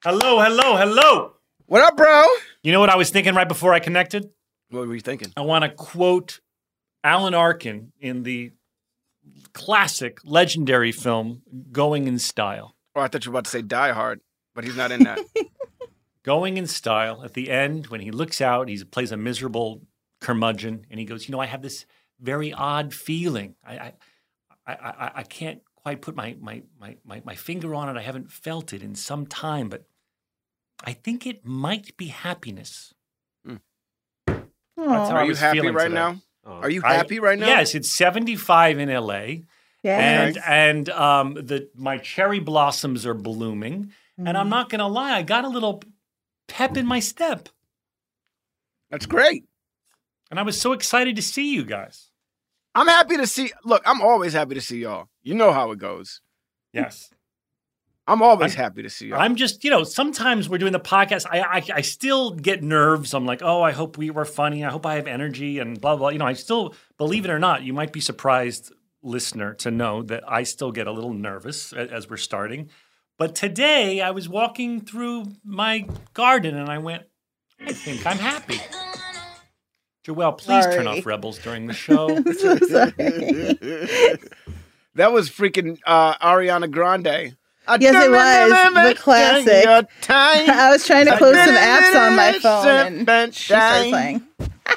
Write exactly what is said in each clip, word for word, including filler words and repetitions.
Hello, hello, hello. What up, bro? You know what I was thinking right before I connected? What were you thinking? I want to quote Alan Arkin in the classic, legendary film Going in Style. Oh, I thought you were about to say Die Hard, but he's not in that. Going in Style, at the end, when he looks out, he plays a miserable curmudgeon, and he goes, you know, I have this very odd feeling. I I, I, I, I can't quite put my, my, my, my, my finger on it. I haven't felt it in some time, but I think it might be happiness. Hmm. That's how Are I you was happy feeling right today. now? Oh. Are you happy right now? Yes, it's seventy-five in L A. Yes. And and um, the my cherry blossoms are blooming, Mm. and I'm not gonna lie, I got a little pep in my step, That's great. and I was so excited to see you guys. I'm happy to see. Look, I'm always happy to see y'all. You know how it goes. Yes, I'm always I'm- happy to see y'all. I'm just you know sometimes we're doing the podcast, I, I I still get nerves. I'm like, oh, I hope we were funny. I hope I have energy, and blah blah. You know, I still believe it or not, you might be surprised, listener, to know that I still get a little nervous a- as we're starting. But today I was walking through my garden and I went, I think I'm happy. Joelle, please turn Sorry. off Rebels during the show. So sorry. That was freaking uh, Ariana Grande. Yes, it was. The classic. Your time. I was trying to close some apps on my phone and she started playing.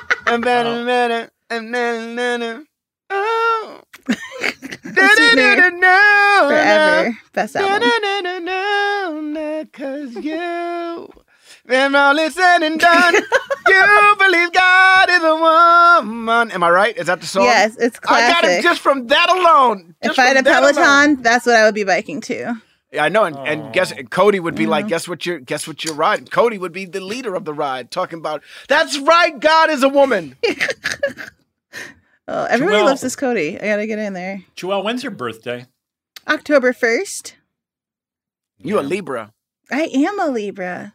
Oh. Forever. Best album. Cause you, when all is said and done, you believe God is a woman. Am I right? Is that the song? Yes, it's I got it classic. just from that alone. Just If I had a from that alone. Peloton, that's what I would be biking to. Yeah, I know, and, and guess Oh. Cody would be like, Mhm. guess what you're, guess what you're riding. Cody would be the leader of the ride, talking about that's right, God is a woman. Oh, everybody Joelle. loves this Cody. I gotta get in there. Joelle, when's your birthday? October first. You a Yeah. Libra? I am a Libra.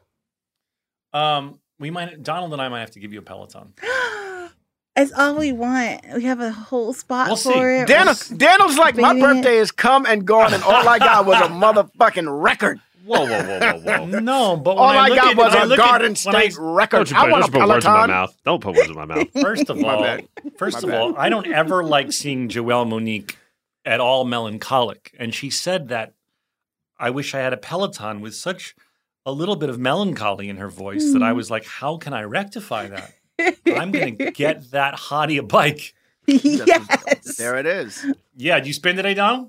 Um, we might Donald and I might have to give you a Peloton. It's all we want. We have a whole spot We'll for see. it. Daniel, Daniel's like, my Debating it. birthday is come and gone, and all I got was a motherfucking record. Whoa, whoa, whoa, whoa, whoa. No, but All when I, I look got at, was when I a look at- Garden when I- State record. Don't you I put, want don't a you put words in my Peloton. mouth. Don't put words in my mouth. First of My all, bad. first My of all, bad. I don't ever like seeing Joelle Monique at all melancholic. And she said that I wish I had a Peloton with such a little bit of melancholy in her voice that I was like, how can I rectify that? I'm going to get that hottie a bike. Yes. There it is. Yeah, did you spend today, Donald?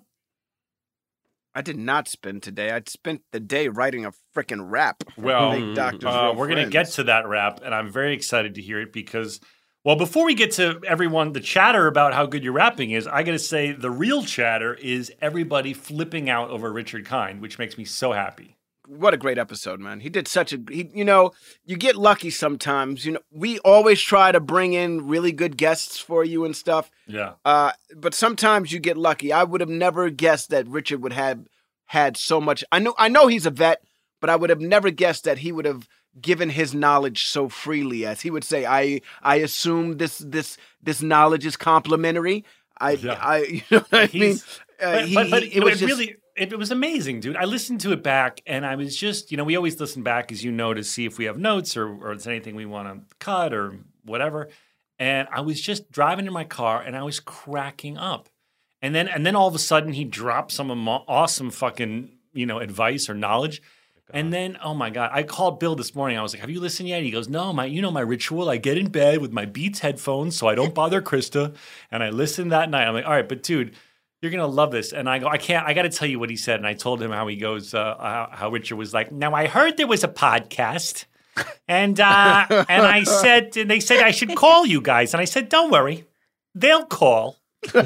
I did not spend today. I spent the day writing a freaking rap. for Well, Big Doctor's Uh, Real we're going to Friends. get to that rap, and I'm very excited to hear it because, well, before we get to everyone, the chatter about how good your rapping is, I got to say the real chatter is everybody flipping out over Richard Kind, which makes me so happy. What a great episode, man. He did such a he, you know, you get lucky sometimes. You know, we always try to bring in really good guests for you and stuff. Yeah. Uh, but sometimes you get lucky. I would have never guessed that Richard would have had so much. I know I know he's a vet, but I would have never guessed that he would have given his knowledge so freely as he would say, I I assume this this this knowledge is complimentary. I Yeah. I you know what I mean? He's- Uh, But, he- but, but he- you know, it just- really, it, it was amazing, dude. I listened to it back, and I was just, you know, we always listen back, as you know, to see if we have notes or or it's anything we want to cut or whatever. And I was just driving in my car, and I was cracking up. And then, and then all of a sudden, he dropped some amo- awesome fucking, you know, advice or knowledge. And then, oh my God, I called Bill this morning. I was like, have you listened yet? He goes, no, my, you know, my ritual. I get in bed with my Beats headphones so I don't bother Krista. And I listened that night. I'm like, all right, but dude, you're going to love this. And I go, I can't, I got to tell you what he said. And I told him how he goes, uh, how, how Richard was like, now I heard there was a podcast. And, uh, and I said, and they said I should call you guys. And I said, don't worry, they'll call.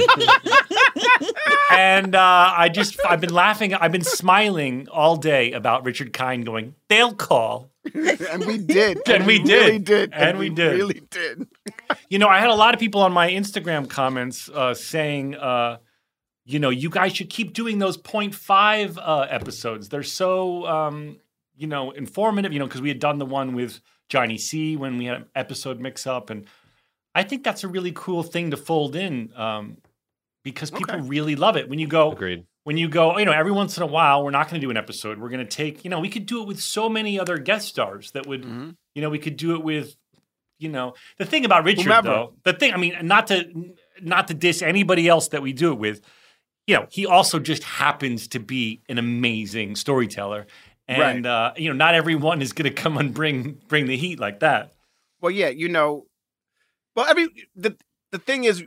And uh, I just, I've been laughing, I've been smiling all day about Richard Kind going, they'll call. and we did. And we really did. did. And we did. really did. You know, I had a lot of people on my Instagram comments uh, saying, uh, you know, you guys should keep doing those point five uh, episodes. They're so, um, you know, informative, you know, because we had done the one with Johnny C when we had an episode mix up. And I think that's a really cool thing to fold in um, because people Okay. really love it. When you go, Agreed. when you go, you know, every once in a while, we're not going to do an episode. We're going to take, you know, we could do it with so many other guest stars that would, Mm-hmm. you know, we could do it with, you know, the thing about Richard Whomever. though, the thing, I mean, not to not to diss anybody else that we do it with, you know, he also just happens to be an amazing storyteller, and Right. uh, you know, not everyone is going to come and bring bring the heat like that. Well, yeah, you know, well, every the the thing is,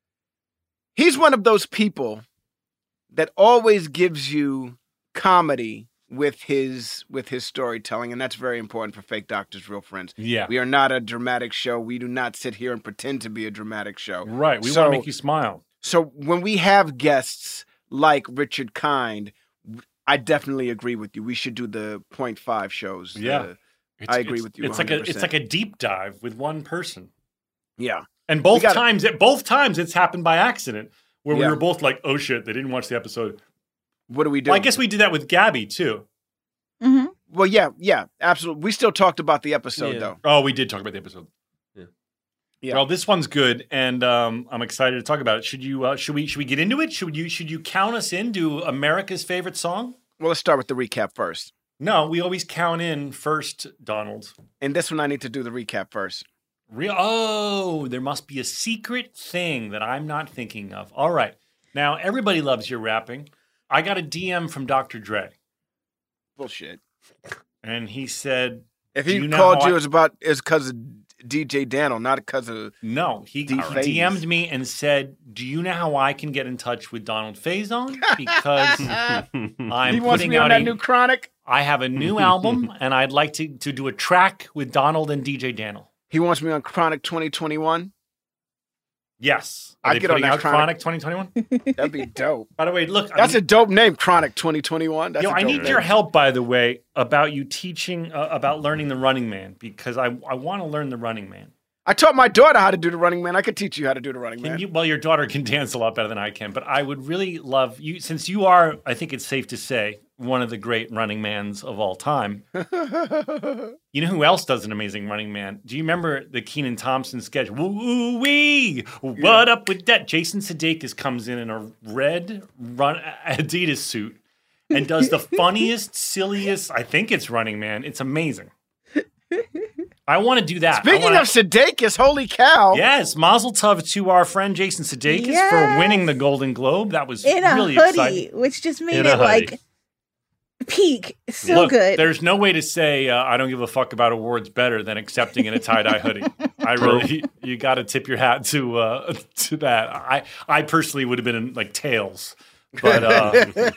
he's one of those people that always gives you comedy with his with his storytelling, and that's very important for Fake Doctors, Real Friends. Yeah, We are not a dramatic show. We do not sit here and pretend to be a dramatic show. right. We So- want to make you smile. So when we have guests like Richard Kind, I definitely agree with you. We should do the point five shows. the- Yeah. It's, I agree it's- with you It's like a one hundred it's percent. like a deep dive with one person. yeah. And both gotta- times, at both times, it's happened by accident, where we Yeah. were both like, "Oh shit, they didn't watch the episode." What do we do? Well, I guess we did that with Gabby too. hmm Well, yeah, yeah, absolutely. We still talked about the episode, Yeah. though. Oh, we did talk about the episode. Yeah. Yeah. Well, this one's good, and um, I'm excited to talk about it. Should you? Uh, should we? Should we get into it? Should you? Should you count us into America's favorite song? Well, let's start with the recap first. No, we always count in first, Donald. And this one, I need to do the recap first. Real. Oh, there must be a secret thing that I'm not thinking of. All right. Now, everybody loves your rapping. I got a D M from Doctor Dre, Bullshit. and he said, If Do he you know called how you, I- it's about it's because of D J Daniel, not because of. no, he, he Defazed. D M'd me and said, do you know how I can get in touch with Donald Faison? Because I'm he wants putting me out on that a, new Chronic. I have a new album, and I'd like to, to do a track with Donald and D J Daniel. He wants me on Chronic twenty twenty-one. Yes. Are I'd they get on putting that out Chronic. twenty twenty-one? That'd be dope. By the way, look. That's I a dope name, Chronic twenty twenty-one. That's Yo, a I dope need name. your help, by the way, about you teaching uh, about learning the Running Man, because I I want to learn the Running Man. I taught my daughter how to do the Running Man. I could teach you how to do the Running Can Man. you? Well, your daughter can dance a lot better than I can, but I would really love you, since you are, I think it's safe to say, one of the great running mans of all time. You know who else does an amazing running man? Do you remember the Kenan Thompson sketch? Woo wee! What up with that? Jason Sudeikis comes in in a red run Adidas suit and does the funniest, silliest. I think it's Running Man. It's amazing. I want to do that. I Speaking wanna- of Sudeikis, holy cow! Yes, Mazel Tov to our friend Jason Sudeikis for Yes. winning the Golden Globe. That was In a really hoodie, exciting. which just made In a it like hoodie. peak. So Look, good. there's no way to say uh, I don't give a fuck about awards better than accepting in a tie dye hoodie. I really, you got to tip your hat to uh, to that. I I personally would have been in like tails, but uh,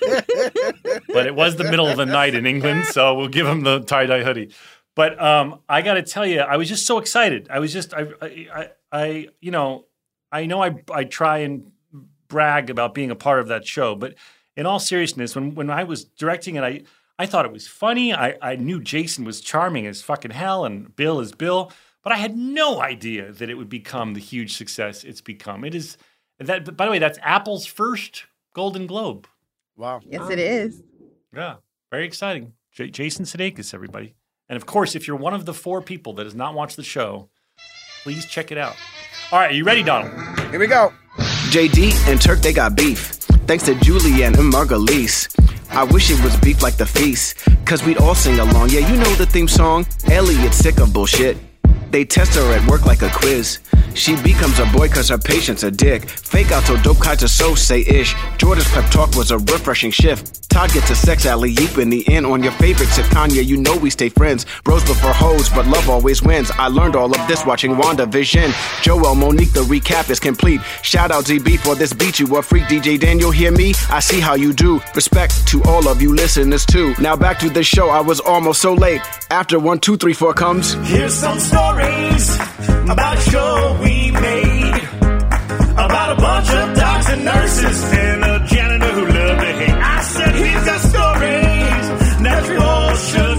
but it was the middle of the night in England, so we'll give him the tie dye hoodie. But um, I got to tell you, I was just so excited. I was just I I, I I you know I know I I try and brag about being a part of that show, but in all seriousness, when when I was directing it, I I thought it was funny. I, I knew Jason was charming as fucking hell and Bill is Bill, but I had no idea that it would become the huge success it's become. It is that. By the way, that's Apple's first Golden Globe. Wow. yes, it is. Yeah, very exciting. J- Jason Sudeikis, everybody, and of course, if you're one of the four people that has not watched the show, please check it out. All right, are you ready, Donald? Here we go. J D and Turk, they got beef. Thanks to Julianne and Margalise. I wish it was beef like the feast, cause we'd all sing along. Yeah, you know the theme song. Elliot's sick of bullshit. They test her at work like a quiz. She becomes a boy cause her patient's a dick. Fake out so dope kinds of so say ish. Jordan's pep talk was a refreshing shift. Todd gets a sex alley oop in the end on your favorite sitcom. Yeah, you know we stay friends. Bros before hoes, but love always wins. I learned all of this watching WandaVision. Joel, Monique, the recap is complete. Shout out Z B for this beat. You a freak, D J Daniel, hear me? I see how you do. Respect to all of you listeners too. Now back to the show, I was almost so late. After one, two, three, four comes. Here's some stories about a show we made, about a bunch of docs and nurses and a janitor who loved to hate. I said he's got stories that you all should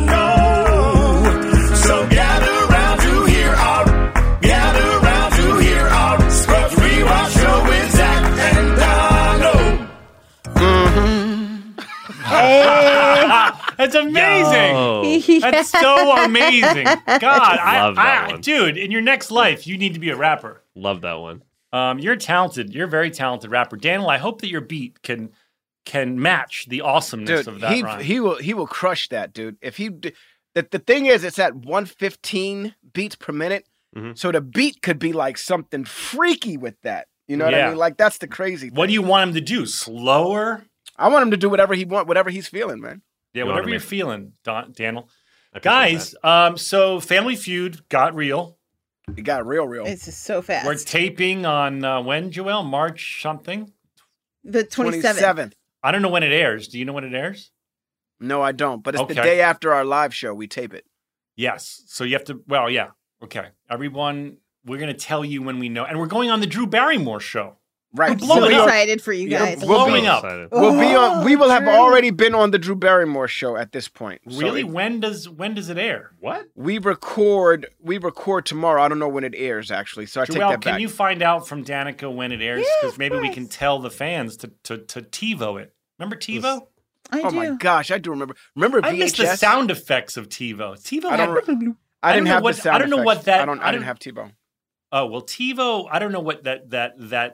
know. So gather round to hear our, gather round to hear our Scrubs Rewatch show with Zach and Donald. Hey. That's amazing. Oh, That's so amazing. God, I, Love that I one. dude, in your next life, you need to be a rapper. love that one. Um, you're talented. You're a very talented rapper. Daniel, I hope that your beat can can match the awesomeness Dude, of that he rhyme. he will he will crush that, dude. If he d- the, the thing is, it's at one fifteen beats per minute, Mhm. so the beat could be like something freaky with that. You know what Yeah. I mean? Like that's the crazy thing. What do you want him to do? Slower? I want him to do whatever he want, whatever he's feeling, man. Yeah, You want whatever him you're to- feeling, Don, Daniel. I appreciate Guys, um, so Family Feud got real. It got real, real. It's just so fast. We're taping on uh, when, Joelle? March something? the twenty-seventh. twenty-seventh. I don't know when it airs. Do you know when it airs? No, I don't. But it's the Okay. day after our live show. We tape it. Yes. So you have to, well, yeah. Okay. Everyone, we're going to tell you when we know. And we're going on the Drew Barrymore show. Right. We're blowing So we up. are- Excited for you Yeah, guys. we'll Blowing be- up. Excited. We'll be on. We will have true. already been on the Drew Barrymore show at this point. So Really? it- when does when does it air? What? we record. We record tomorrow. I don't know when it airs actually. So I take Joelle, that can back. you find out from Danica when it airs? Yeah, Because of maybe we course. can tell the fans to to, to TiVo it. Remember TiVo? I Oh do. my gosh, I do remember. Remember I V H S? miss the sound effects of TiVo. TiVo I had. don't. I I don't didn't know have what- the sound I don't know effects. what that- I don't. I, I didn't don't- have T-Bone. Oh well, TiVo. I don't know what that that that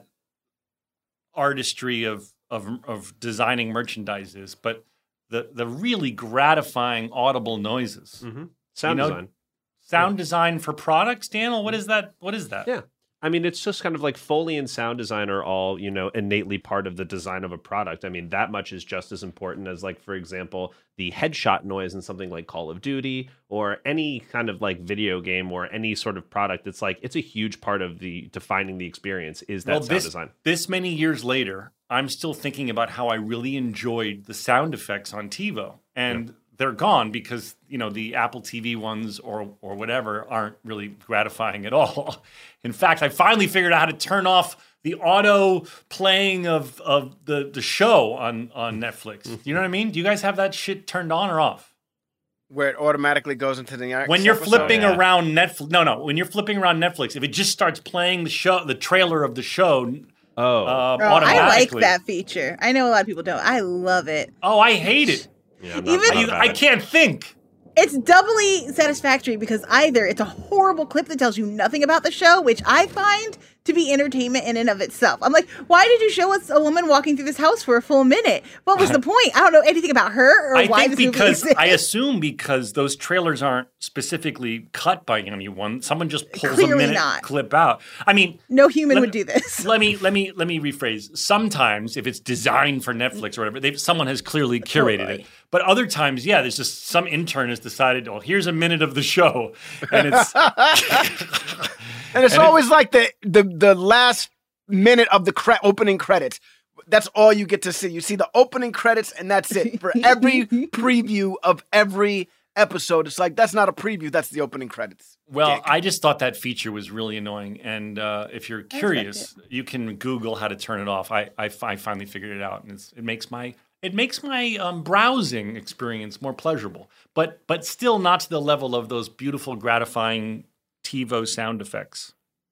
artistry of of of designing merchandise is, but the the really gratifying audible noises, Mm-hmm. Sound You know- design. sound design for products. Daniel, what is that? What is that? Yeah. I mean, it's just kind of like Foley and sound design are all, you know, innately part of the design of a product. I mean, that much is just as important as, like, for example, the headshot noise in something like Call of Duty or any kind of like video game or any sort of product. It's like, it's a huge part of the defining the experience is that Well, sound this design. this many years later, I'm still thinking about how I really enjoyed the sound effects on TiVo, and they're gone because you know the Apple T V ones or or whatever aren't really gratifying at all. In fact, I finally figured out how to turn off the auto playing of of the the show on on Netflix. You know what I mean? Do you guys have that shit turned on or off? Where it automatically goes into the next When you're episode? flipping yeah. around Netflix, no, no. When you're flipping around Netflix, if it just starts playing the show, the trailer of the show, Oh, uh, Oh, I like automatically. that feature. I know a lot of people don't. I love it. Oh, I hate it. yeah, I'm even- not I, about I it. can't think. It's doubly satisfactory because either it's a horrible clip that tells you nothing about the show, which I find to be entertainment in and of itself. I'm like, why did you show us a woman walking through this house for a full minute? What was the point? I don't know anything about her or I why think this movie because exists. I assume because those trailers aren't specifically cut by anyone. Someone just pulls a Clearly minute not. clip out. I mean, No human Let- would do this. let me let me let me rephrase. Sometimes if it's designed for Netflix or whatever, they've, someone has clearly curated Totally. it. But other times, yeah, there's just some intern has decided, oh, here's a minute of the show, and it's And it's And it- always like the the the last minute of the cre- opening credits. That's all you get to see. You see the opening credits, and that's it for every preview of every episode. It's like that's not a preview. That's the opening credits. Well, Dick. I just thought that feature was really annoying. And uh, if you're curious, you can Google how to turn it off. I, I, fi- finally figured it out, and it's, it makes my it makes my um, browsing experience more pleasurable, but but still not to the level of those beautiful, gratifying TiVo sound effects.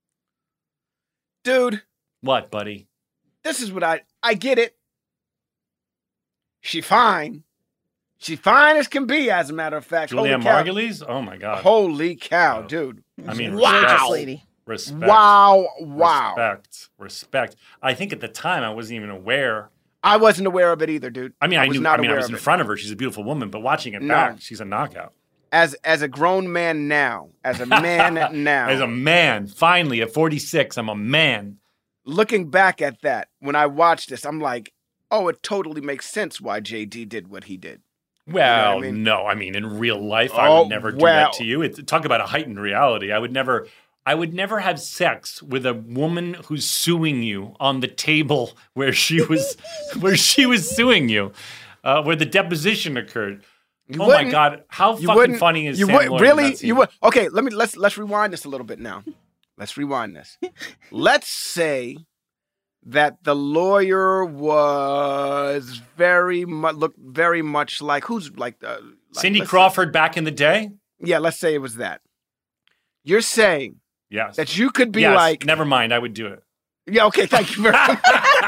Dude, What, buddy? this is what I I get it. She fine. She fine as can be, as a matter of fact. Julia Holy cow. Margulies? Oh my God! Holy cow, Oh. dude. I mean, Wow. respect, lady. respect, Wow, wow. respect, respect. I think at the time I wasn't even aware. I wasn't aware of it either, dude. I mean, I, was knew. not I mean, I aware was of in it. front of her. She's a beautiful woman, but watching it No. back, she's a knockout. As as a grown man now, as a man now, As a man, finally at forty-six, I'm a man. looking back at that, when I watched this, I'm like, oh, it totally makes sense why J D did what he did. Well, I mean? no, I mean in real life, I Oh, would never do well. that to you. It, talk about a heightened reality. I would never, I would never have sex with a woman who's suing you on the table where she was, where she was suing you, uh, where the deposition occurred. You oh my wouldn't- God, how You fucking wouldn't. funny is you Sam would Lloyd in really? that scene? You would? Okay, let me let's let's rewind this a little bit now. Let's rewind this. Let's say that the lawyer was very much looked very much like who's like uh, like, Cindy let's- Crawford back in the day. Yeah, let's say it was that. You're saying Yes. that you could be yes. like, Never mind. I would do it. yeah, okay, thank you very much.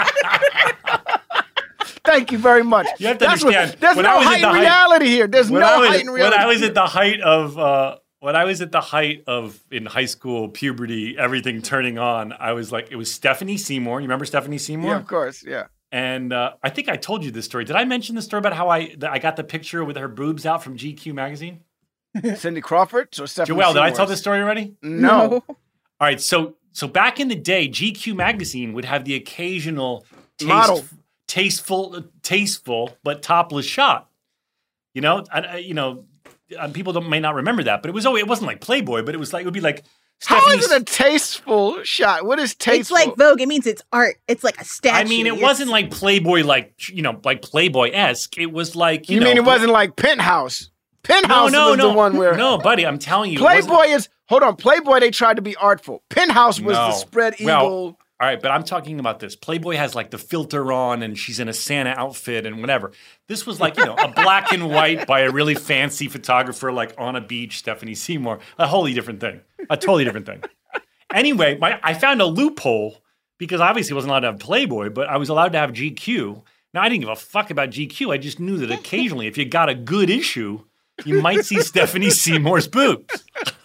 Thank you very much. You have to That's understand, What, there's when no I was at heightened the height- reality here. There's when no I was, heightened when reality. I was at the height of uh, when I was at the height of in high school puberty, everything turning on. I was like, it was Stephanie Seymour. You remember Stephanie Seymour? Yeah, of course, yeah. And uh, I think I told you this story. Did I mention the story about how I that I got the picture with her boobs out from G Q magazine? Cindy Crawford or Stephanie Joelle, did I Seymour's? tell this story already? No. All right, so so back in the day, G Q magazine would have the occasional taste, Model. tasteful, tasteful but topless shot. You know, I, I, you know, um, people don't, may not remember that, but it was always, it wasn't like Playboy, but it was like it would be like. How Stephanie, is it a tasteful shot? What is tasteful? It's like Vogue. It means it's art. It's like a statue. I mean, it It's- wasn't like Playboy, like you know, like Playboy esque. It was like you, You know, mean it wasn't like Penthouse? Penthouse no, no, was no, the one where no, buddy. I'm telling you, it wasn't- Playboy is. Hold on, Playboy. They tried to be artful. Penthouse was the No. spread Well, eagle. All right, but I'm talking about this. Playboy has like the filter on and she's in a Santa outfit and whatever. This was like, you know, a black and white by a really fancy photographer, like on a beach, Stephanie Seymour. A wholly different thing. A totally different thing. Anyway, my, I found a loophole because obviously I wasn't allowed to have Playboy, but I was allowed to have G Q. Now, I didn't give a fuck about G Q. I just knew that occasionally, if you got a good issue, you might see Stephanie Seymour's boobs.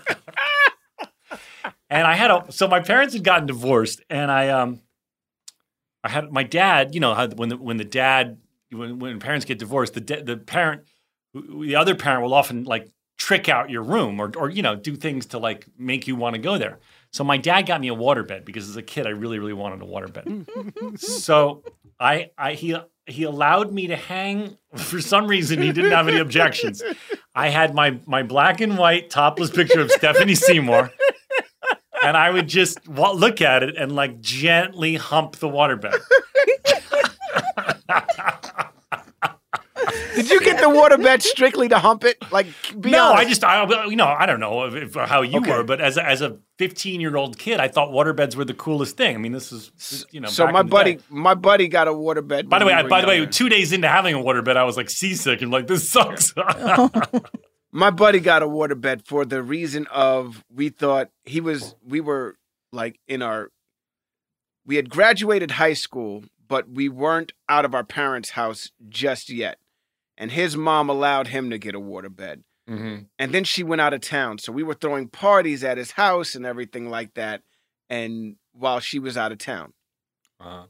And I had a so my parents had gotten divorced, and I um I had my dad. You know how when the when the dad when when parents get divorced, the da- the parent the other parent will often like trick out your room or or you know do things to like make you want to go there. So my dad got me a waterbed because as a kid I really really wanted a waterbed. So I I he he allowed me to hang. For some reason he didn't have any objections. I had my my black and white topless picture of Stephanie Seymour. And I would just wa- look at it and like gently hump the waterbed. Did you get the waterbed strictly to hump it? Like, be No, honest. I just, I, you know, I don't know if, if, how you Okay. were, but as a, as a fifteen-year-old kid, I thought waterbeds were the coolest thing. I mean, this is, you know, So back my in the buddy, day. my buddy got a waterbed. By the way, when I, we by were the way, younger. two days into having a waterbed, I was like seasick and like this sucks. My buddy got a waterbed for the reason of we thought he was we were like in our we had graduated high school, but we weren't out of our parents' house just yet. And his mom allowed him to get a waterbed. mm-hmm. And then she went out of town. So we were throwing parties at his house and everything like that. And while she was out of town. uh,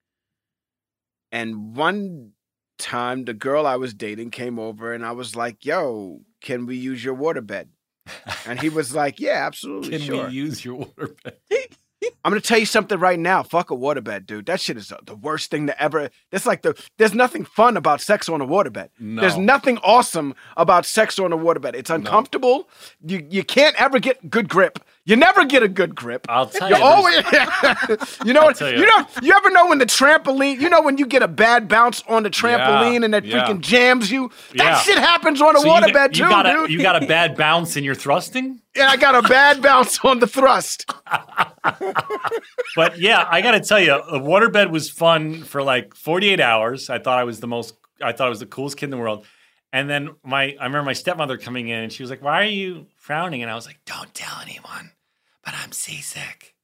And one time the girl I was dating came over and I was like, yo, can we use your waterbed? And he was like, yeah, absolutely, Can sure. we use your waterbed? I'm gonna tell you something right now. Fuck a waterbed, dude. That shit is the- the worst thing to ever. That's like the. There's nothing fun about sex on a waterbed. No. There's nothing awesome about sex on a waterbed. It's uncomfortable. You you can't ever get good grip. You never get a good grip. I'll tell You you. always. you know. tell you. You know. You ever know when the trampoline? You know when you get a bad bounce on the trampoline Yeah, and that yeah. freaking jams you. That Yeah. shit happens on a So you waterbed got- you too, got a, dude. You got a bad bounce in your thrusting? and I got a bad bounce on the thrust. But yeah, I got to tell you, the waterbed was fun for like forty-eight hours. I thought I was the most, I thought I was the coolest kid in the world. And then my, I remember my stepmother coming in and she was like, why are you frowning? And I was like, don't tell anyone, but I'm seasick.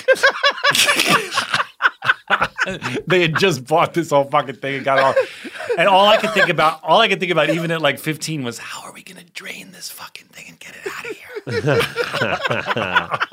They had just bought this whole fucking thing and got it all. And all I could think about, all I could think about even at like fifteen was, how are we going to drain this fucking thing and get it out of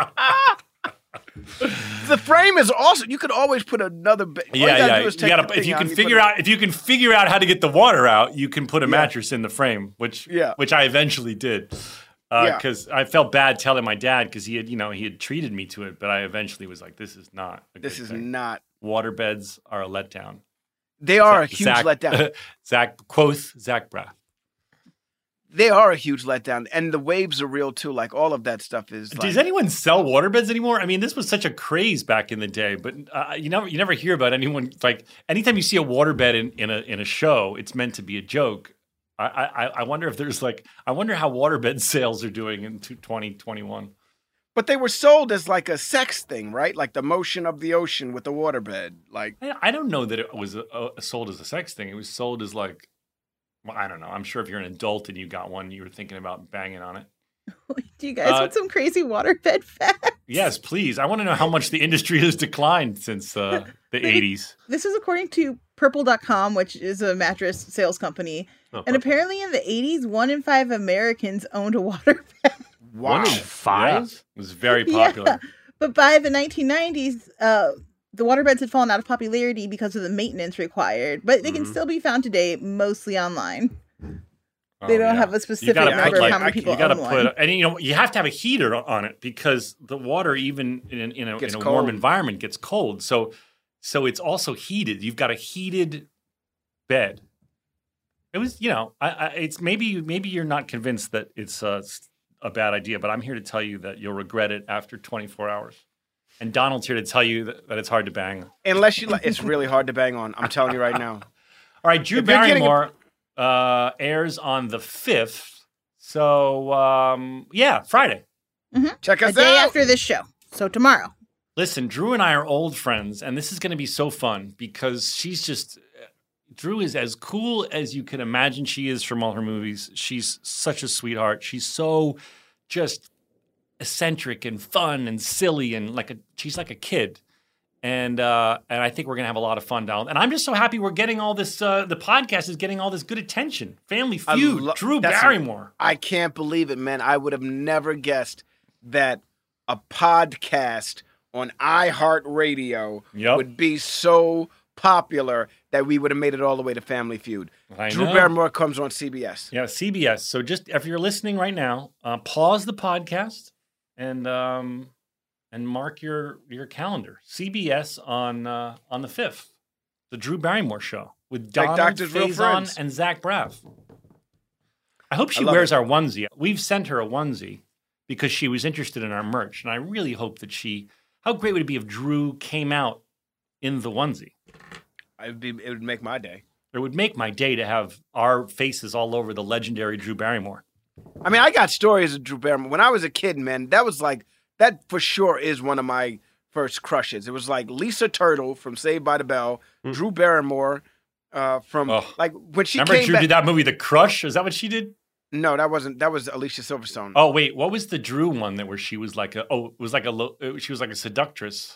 here? The frame is awesome. You could always put another. Ba- all you Yeah, gotta yeah. do is You take gotta, the if thing you out can and you figure put out if you can figure out how to get the water out, you can put a Yeah. mattress in the frame, which Yeah. which I eventually did. Yeah. Because I felt bad telling my dad because he had you know he had treated me to it, but I eventually was like, this is not. A This good is thing. not. Waterbeds are a letdown. They are a Zach- huge Zach- letdown. Zach quoth Zach Braff. They are a huge letdown, and the waves are real too. Like all of that stuff is. Does like, anyone sell waterbeds anymore? I mean, this was such a craze back in the day, but uh, you never you never hear about anyone like anytime you see a waterbed in, in a in a show, it's meant to be a joke. I I, I wonder if there's like I wonder how waterbed sales are doing in twenty twenty-one. But they were sold as like a sex thing, right? Like the motion of the ocean with the waterbed. Like I, I don't know that it was uh sold as a sex thing. It was sold as like well, I don't know. I'm sure if you're an adult and you got one, you were thinking about banging on it. Do you guys Uh, want some crazy waterbed facts? Yes, please. I want to know how much the industry has declined since uh, the eighties. This is according to purple dot com, which is a mattress sales company. Oh, And perfect. apparently in the eighties, one in five Americans owned a waterbed. wow. One in five? Yeah, it was very popular. Yeah. But by the nineteen nineties, uh, the waterbeds had fallen out of popularity because of the maintenance required, but they can Mhm. still be found today, mostly online. Oh, They don't yeah. have a You specific gotta number put, of like, how many I- people you gotta own put, one. and you know, you have to have a heater on it because the water, even in, in a, Gets in a warm cold. environment, gets cold. So, so it's also heated. You've got a heated bed. It was, you know, I, I, it's maybe maybe you're not convinced that it's a, a bad idea, but I'm here to tell you that you'll regret it after twenty-four hours. And Donald's here to tell you that, that it's hard to bang. Unless you like, it's really hard to bang on. I'm telling you right now. All right, Drew If you're getting a- Barrymore uh, airs on the fifth. So, um, yeah, Friday. Check A us day out. after this show. So tomorrow. Listen, Drew and I are old friends, and this is going to be so fun because she's just. Drew is as cool as you can imagine she is from all her movies. She's such a sweetheart. She's so just eccentric and fun and silly and like a she's like a kid. And uh, and I think we're gonna have a lot of fun, Donald. And I'm just so happy we're getting all this. Uh, the podcast is getting all this good attention. Family I Feud, lo- Drew that's a- Barrymore. I can't believe it, man. I would have never guessed that a podcast on iHeartRadio Yep. would be so popular that we would have made it all the way to Family Feud. I Drew know. Barrymore comes on C B S. Yeah, C B S. So just if you're listening right now, uh, pause the podcast and um, and mark your your calendar. C B S on uh, on the fifth, the Drew Barrymore show with Like Donald Doctor's Real Faison Friends. and Zach Braff. I hope she I love wears it. our onesie. We've sent her a onesie because she was interested in our merch, and I really hope that she. How great would it be if Drew came out in the onesie? It'd be, it would make my day. It would make my day to have our faces all over the legendary Drew Barrymore. I mean, I got stories of Drew Barrymore. When I was a kid, man, that was like, that for sure is one of my first crushes. It was like Lisa Turtle from Saved by the Bell, Drew Barrymore uh, from, Oh. like, when she Remember came Drew back. did that movie, The Crush? Is that what she did? No, that wasn't, that was Alicia Silverstone. Oh wait, what was the Drew one that where she was like a oh it was like a lo- uh, she was like a seductress?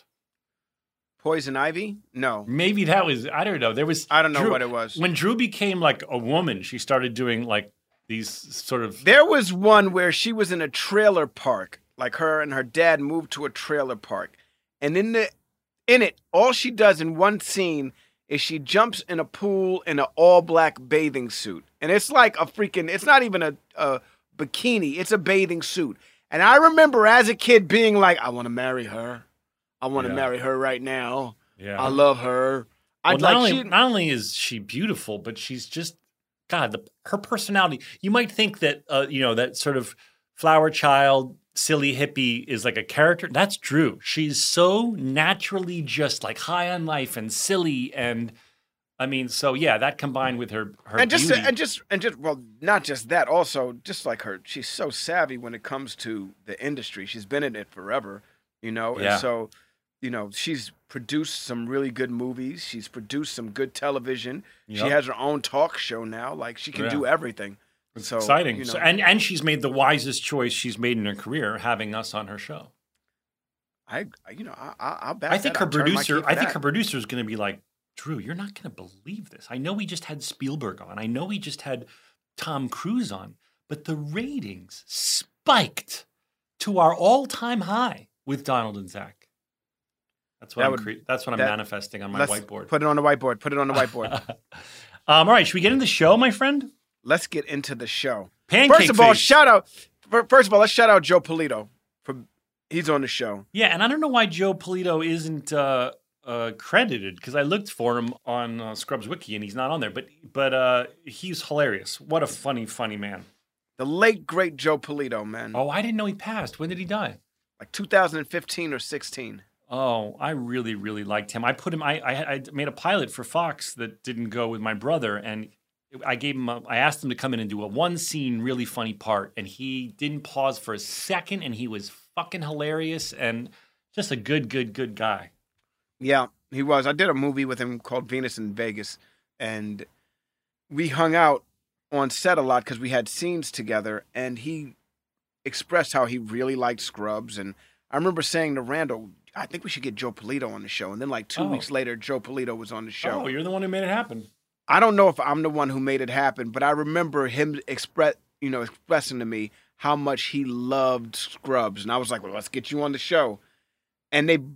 Poison Ivy? No. Maybe that was I don't know. There was I don't know Drew- what it was. When Drew became like a woman, she started doing like these sort of There was one where she was in a trailer park, like her and her dad moved to a trailer park. And in the in it, all she does in one scene is she jumps in a pool in an all-black bathing suit. And it's like a freaking, it's not even a, a bikini, it's a bathing suit. And I remember as a kid being like, I want to marry her. I want to Yeah. marry her right now. yeah. I love her. Well, I'd not, like only, she, not only is she beautiful, but she's just God. The, her personality. You might think that uh, you know that sort of flower child, silly hippie is like a character. That's Drew. She's so naturally just like high on life and silly, and I mean, so yeah, that combined with her her and just beauty. and just and just well, not just that. Also, just like her, she's so savvy when it comes to the industry. She's been in it forever, you know. Yeah. And so, you know, she's produced some really good movies. She's produced some good television. She Yep. has her own talk show now. Like she can Yeah. do everything. It's so, exciting. you know. So, and and she's made the wisest choice she's made in her career, having us on her show. I, you know, I, I, I'll back I think that. her I'll turn my producer. key for I think that. her producer is going to be like, Drew, you're not going to believe this. I know we just had Spielberg on. I know we just had Tom Cruise on, but the ratings spiked to our all-time high with Donald and Zach. That's what That I'm. would- cre- that's what I'm that- manifesting on my Let's whiteboard. Put it on the whiteboard. Put it on the whiteboard. um, all right, should we get into the show, my friend? Let's get into the show. Pancake First of all, face. shout out. fir- First of all, let's shout out Joe Polito for he's on the show. Yeah, and I don't know why Joe Polito isn't uh, uh, credited because I looked for him on uh, Scrubs Wiki and he's not on there. But but uh, he's hilarious. What a funny, funny man. The late great Joe Polito, man. Oh, I didn't know he passed. When did he die? Like two thousand fifteen or sixteen. Oh, I really, really liked him. I put him. I, I I made a pilot for Fox that didn't go with my brother, and I gave him. A, I asked him to come in and do a one scene, really funny part, and he didn't pause for a second, and he was fucking hilarious and just a good, good, good guy. Yeah, he was. I did a movie with him called Venus in Vegas, and we hung out on set a lot because we had scenes together, and he expressed how he really liked Scrubs. And I remember saying to Randall, I think we should get Joe Polito on the show. And then like two Oh. weeks later, Joe Polito was on the show. Oh, you're the one who made it happen. I don't know if I'm the one who made it happen, but I remember him express, you know, expressing to me how much he loved Scrubs, and I was like, "Well, let's get you on the show." And they,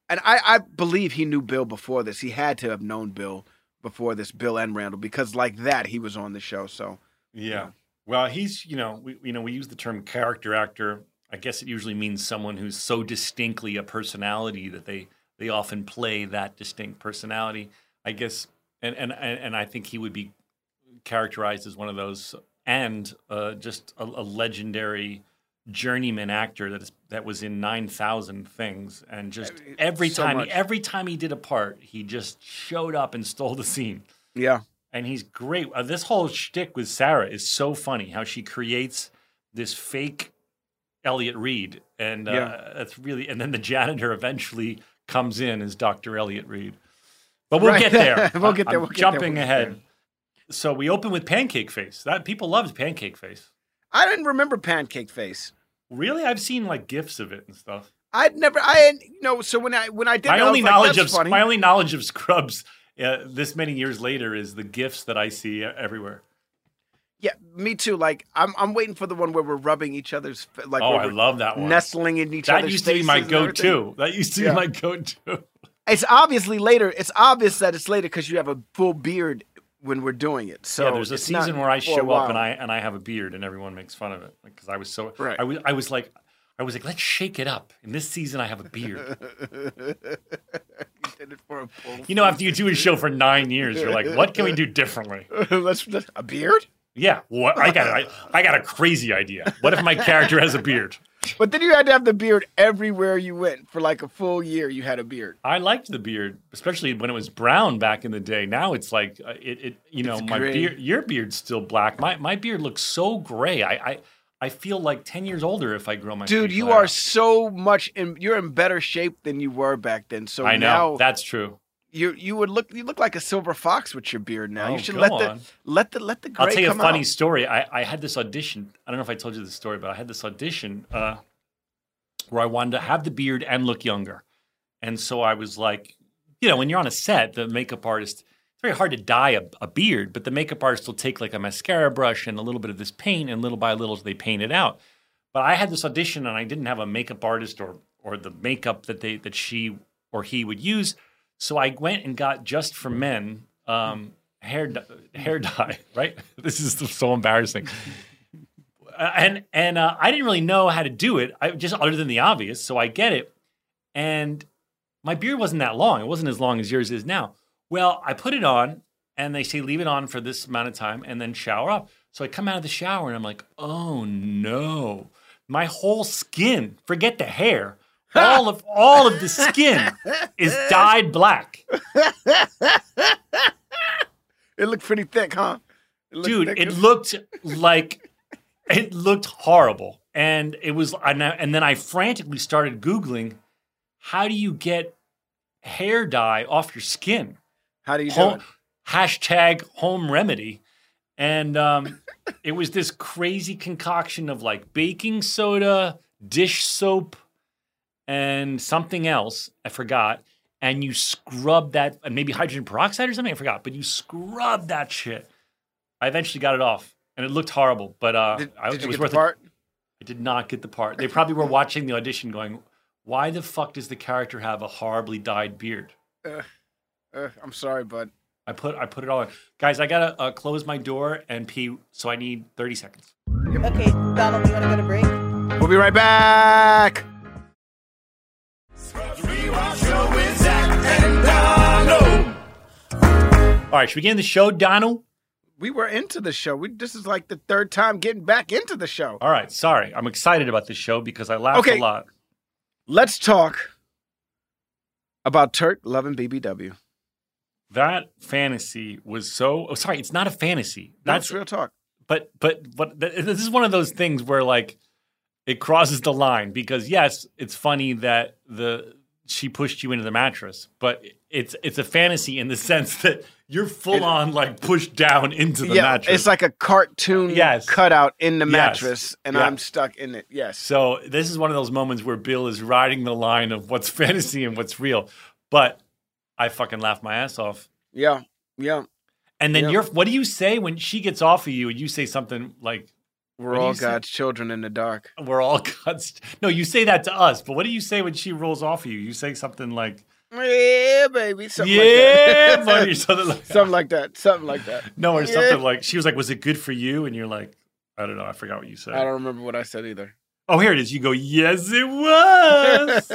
and I, I believe he knew Bill before this. He had to have known Bill before this, Bill and Randall, because like that, he was on the show. So Yeah. Well, he's, you know, we, you know, we use the term character actor. I guess it usually means someone who's so distinctly a personality that they, they often play that distinct personality. I guess, and, and, and I think he would be characterized as one of those, and uh, just a, a legendary journeyman actor that is that was in nine thousand things, and just every So time much. every time he did a part, he just showed up and stole the scene. yeah, And he's great. Uh, this whole shtick with Sarah is so funny. How she creates this fake Elliot Reed, and uh, Yeah. that's really. And then the janitor eventually comes in as Doctor Elliot Reed. But we'll Right. get there. We'll get there, I'm we'll get there, jumping we'll get ahead. there. So we open with Pancake Face. That people loved Pancake Face. I didn't remember Pancake Face. Really, I've seen like gifs of it and stuff. I'd never, I had, you know, so when I when I did, My it, I only was like, knowledge that's of funny. my only knowledge of Scrubs uh, this many years later is the gifs that I see uh, everywhere. Yeah, me too. Like I'm, I'm waiting for the one where we're rubbing each other's, fa- like Oh, where I we're love that one. nestling in each That other's used to be my faces and everything. go-to. That used to Yeah. be my go-to. It's obviously later. It's obvious that it's later because you have a full beard when we're doing it. So yeah, there's a it's not season where I for a show up while. and I and I have a beard and everyone makes fun of it because I was so Right. I was I was like I was like let's shake it up. In this season I have a beard. You did it for a full. You know, after you do a show for nine years, you're like, what can we do differently? let's, let's a beard. Yeah, well, I got I, I got a crazy idea. What if my character has a beard? But then you had to have the beard everywhere you went for like a full year. You had a beard. I liked the beard, especially when it was brown back in the day. Now it's like uh, it, it you know, It's my gray. beard, your beard's still black. My my beard looks so gray. I I, I feel like ten years older if I grow my Dude, facial you hair are out. so much in. You're in better shape than you were back then. So I know now that's true. you you would look. You look like a silver fox with your beard now. Oh, you should go let on. the let the let the gray I'll tell you a come funny out. story. I, I had this audition. I don't know if I told you this story, but I had this audition uh, where I wanted to have the beard and look younger. And so I was like, you know, when you're on a set, the makeup artist, it's very hard to dye a, a beard, but the makeup artist will take like a mascara brush and a little bit of this paint, and little by little they paint it out. But I had this audition and I didn't have a makeup artist or or the makeup that they that she or he would use. So I went and got just for men um, hair d- hair dye. Right? This is so embarrassing. Uh, and and uh, I didn't really know how to do it. I just other than the obvious. So I get it, and my beard wasn't that long. It wasn't as long as yours is now. Well, I put it on, and they say leave it on for this amount of time, and then shower up. So I come out of the shower, and I'm like, oh no, my whole skin. Forget the hair. All of all of the skin is dyed black. It looked pretty thick, huh? It looked Dude, thick. it looked like it looked horrible, and it was. And, I, and then I frantically started Googling, how do you get hair dye off your skin? How do you do Home, it? hashtag home remedy, and um, it was this crazy concoction of like baking soda, dish soap, and something else I forgot. And you scrub that, and maybe hydrogen peroxide or something I forgot. But you scrub that shit. I eventually got it off, and it looked horrible, but uh, Did, I, did it you was get worth the part? it. I did not get the part. They probably were watching the audition, going, "Why the fuck does the character have a horribly dyed beard?" Uh, uh, I'm sorry, bud. I put I put it all in, guys. I gotta uh, close my door and pee, so I need thirty seconds. Okay, Donald, you want to go to break? We'll be right back. Rewatch show with Zach and Donald. All right, should we get in the show, Donald? We were into the show. We, this is like the third time getting back into the show. All right, sorry. I'm excited about this show because I laughed Okay. a lot. Let's talk about Turk loving B B W. That fantasy was so. Oh, sorry, it's not a fantasy. That's That's real talk. but but but th- this is one of those things where like it crosses the line because yes, it's funny that the she pushed you into the mattress, but it's it's a fantasy in the sense that you're full It- on like pushed down into the Yeah, mattress. it's like a cartoon Yes. cutout in the Yes. mattress, and Yeah. I'm stuck in it. Yes. So this is one of those moments where Bill is riding the line of what's fantasy and what's real. But I fucking laughed my ass off. Yeah. Yeah. And then Yeah. you're what do you say when she gets off of you and you say something like, We're What do all you say? God's children in the dark. We're all God's. No, you say that to us, but what do you say when she rolls off of you? You say something like, Yeah, baby. Something "Yeah, like that. buddy," or something like that. Something like that. Something like that. No, or Yeah. something like she was like, "Was it good for you?" And you're like, "I don't know. I forgot what you said." I don't remember what I said either. Oh, here it is. You go, "Yes, it was."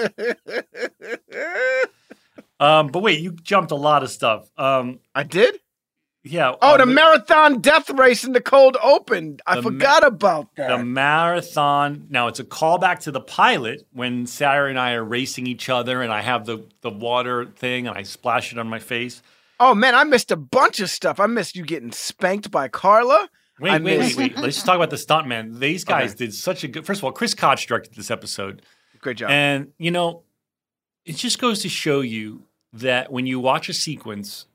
um, but wait, you jumped a lot of stuff. Um, I did? yeah. Oh, um, the marathon death race in the cold open. I The ma- forgot about that. The marathon. Now it's a callback to the pilot when Sarah and I are racing each other, and I have the the water thing, and I splash it on my face. Oh man, I missed a bunch of stuff. I missed you getting spanked by Carla. Wait, I wait, wait, missed- wait. Let's just talk about the stuntman. These guys Okay. did such a good. First of all, Chris Koch directed this episode, Great job. and you know, it just goes to show you that when you watch a sequence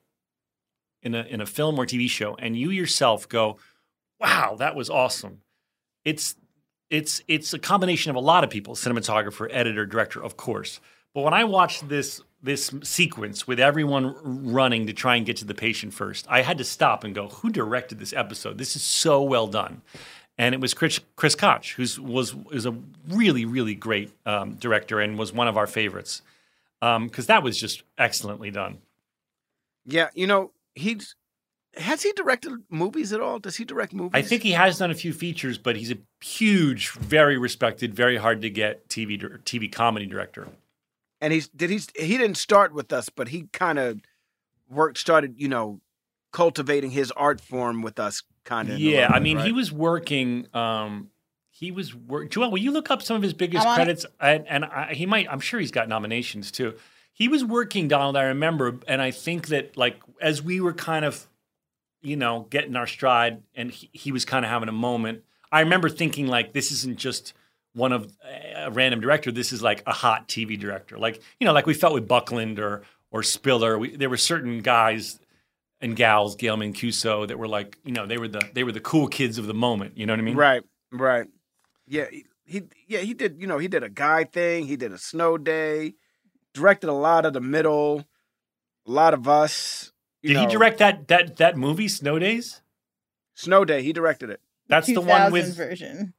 in a in a film or T V show, and you yourself go, "Wow, that was awesome," it's it's it's a combination of a lot of people: cinematographer, editor, director, of course. But when I watched this this sequence with everyone running to try and get to the patient first, I had to stop and go, "Who directed this episode? This is so well done." And it was Chris, Chris Koch, who was was a really really great um, director and was one of our favorites because that was just excellently done. yeah, you know, he's has he directed movies at all? Does he direct movies? I think he has done a few features, but he's a huge, very respected, very hard to get T V dir- T V comedy director. And he's did he's he didn't start with us, but he kind of worked started, you know, cultivating his art form with us kind of. Yeah, I mean, he was working. Um, he was work. Joel, will you look up some of his biggest I'm on it. credits? And, and I, he might. I'm sure he's got nominations too. He was working, Donald. I remember, and I think that like as we were kind of, you know, getting our stride, and he, he was kind of having a moment. I remember thinking like, this isn't just one of a random director. This is like a hot T V director. Like you know, like we felt with Buckland or or Spiller. We, there were certain guys and gals, Gail Mancuso, that were like, you know, they were the they were the cool kids of the moment. You know what I mean? Right, right. Yeah, he, he yeah, he did, you know, he did a guy thing, he did a snow day, directed a lot of the middle, a lot of us. You Did know, he direct that that that movie, Snow Days? Snow Day, he directed it. That's the one two thousand with. version.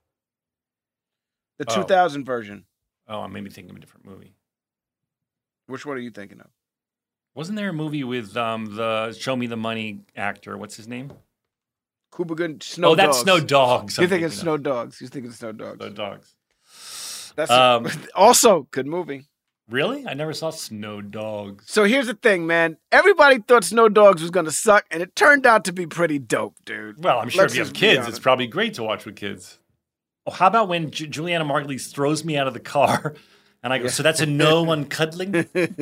The Oh. two thousand version. Oh, I may be thinking of a different movie. Which one are you thinking of? Wasn't there a movie with um the Show Me the Money actor? What's his name? Cuba Gooding, Snow oh, that's Dogs. Snow Dogs. You're I'm thinking of. Snow Dogs. You're thinking Snow Dogs. Snow Dogs. That's Um, also good movie. Really? I never saw Snow Dogs. So here's the thing, man. Everybody thought Snow Dogs was gonna suck, and it turned out to be pretty dope, dude. Well, I'm sure Let's if you have just be kids, it's honest. probably great to watch with kids. Oh, how about when Ju- Juliana Margulies throws me out of the car, and I go, "So that's a no on cuddling?"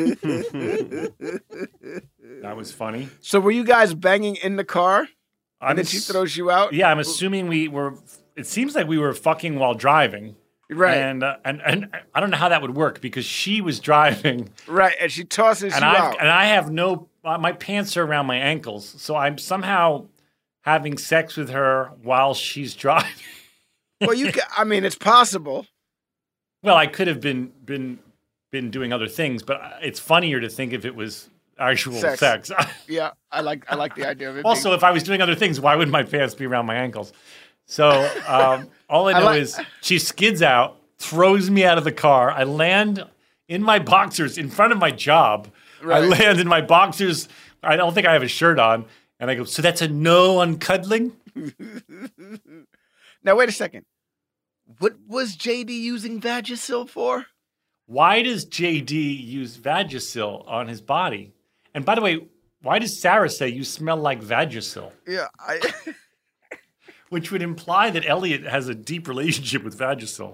That was funny. So were you guys banging in the car, I'm and then she ass- throws you out? Yeah, I'm assuming we were. It seems like we were fucking while driving, Right, and uh, and and I don't know how that would work because she was driving, right. And she tosses and you I out. and I have no. Uh, my pants are around my ankles, so I'm somehow having sex with her while she's driving. Well, you can, I mean, it's possible. Well, I could have been been been doing other things, but it's funnier to think if it was actual Sex. sex. Yeah, I like I like the idea of it. Also, if I was doing other things, why would my pants be around my ankles? So um, all I I know like- is she skids out, throws me out of the car. I land in my boxers in front of my job. I Right. land in my boxers. I don't think I have a shirt on. And I go, so that's a no on cuddling? being- now wait a second. What was J D using Vagisil for? Why does J D use Vagisil on his body? And by the way, why does Sarah say you smell like Vagisil? Yeah, I. Which would imply that Elliot has a deep relationship with Vagisil.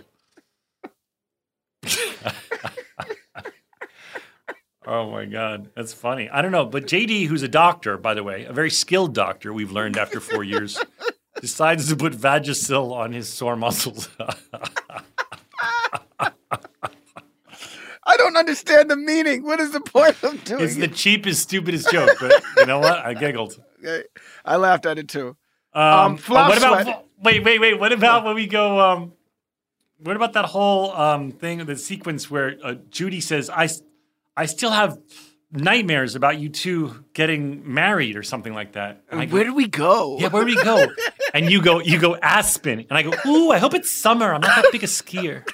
Oh my God, that's funny. I don't know, but J D, who's a doctor, by the way, a very skilled doctor, we've learned after four years, decides to put Vagisil on his sore muscles. I don't understand the meaning. What is the point of doing It's the it? cheapest, stupidest joke, but you know what? I giggled. Okay. I laughed at it too. Um, Um, flop oh, what about? sweat. Wait, wait, wait. What about when we go? Um, what about that whole um, thing, the sequence where uh, Judy says, "I, s- I still have nightmares about you two getting married" or something like that. And I go, Where did we go? yeah, where do we go? And you go, you go Aspen. And I go, ooh, I hope it's summer. I'm not that big a skier.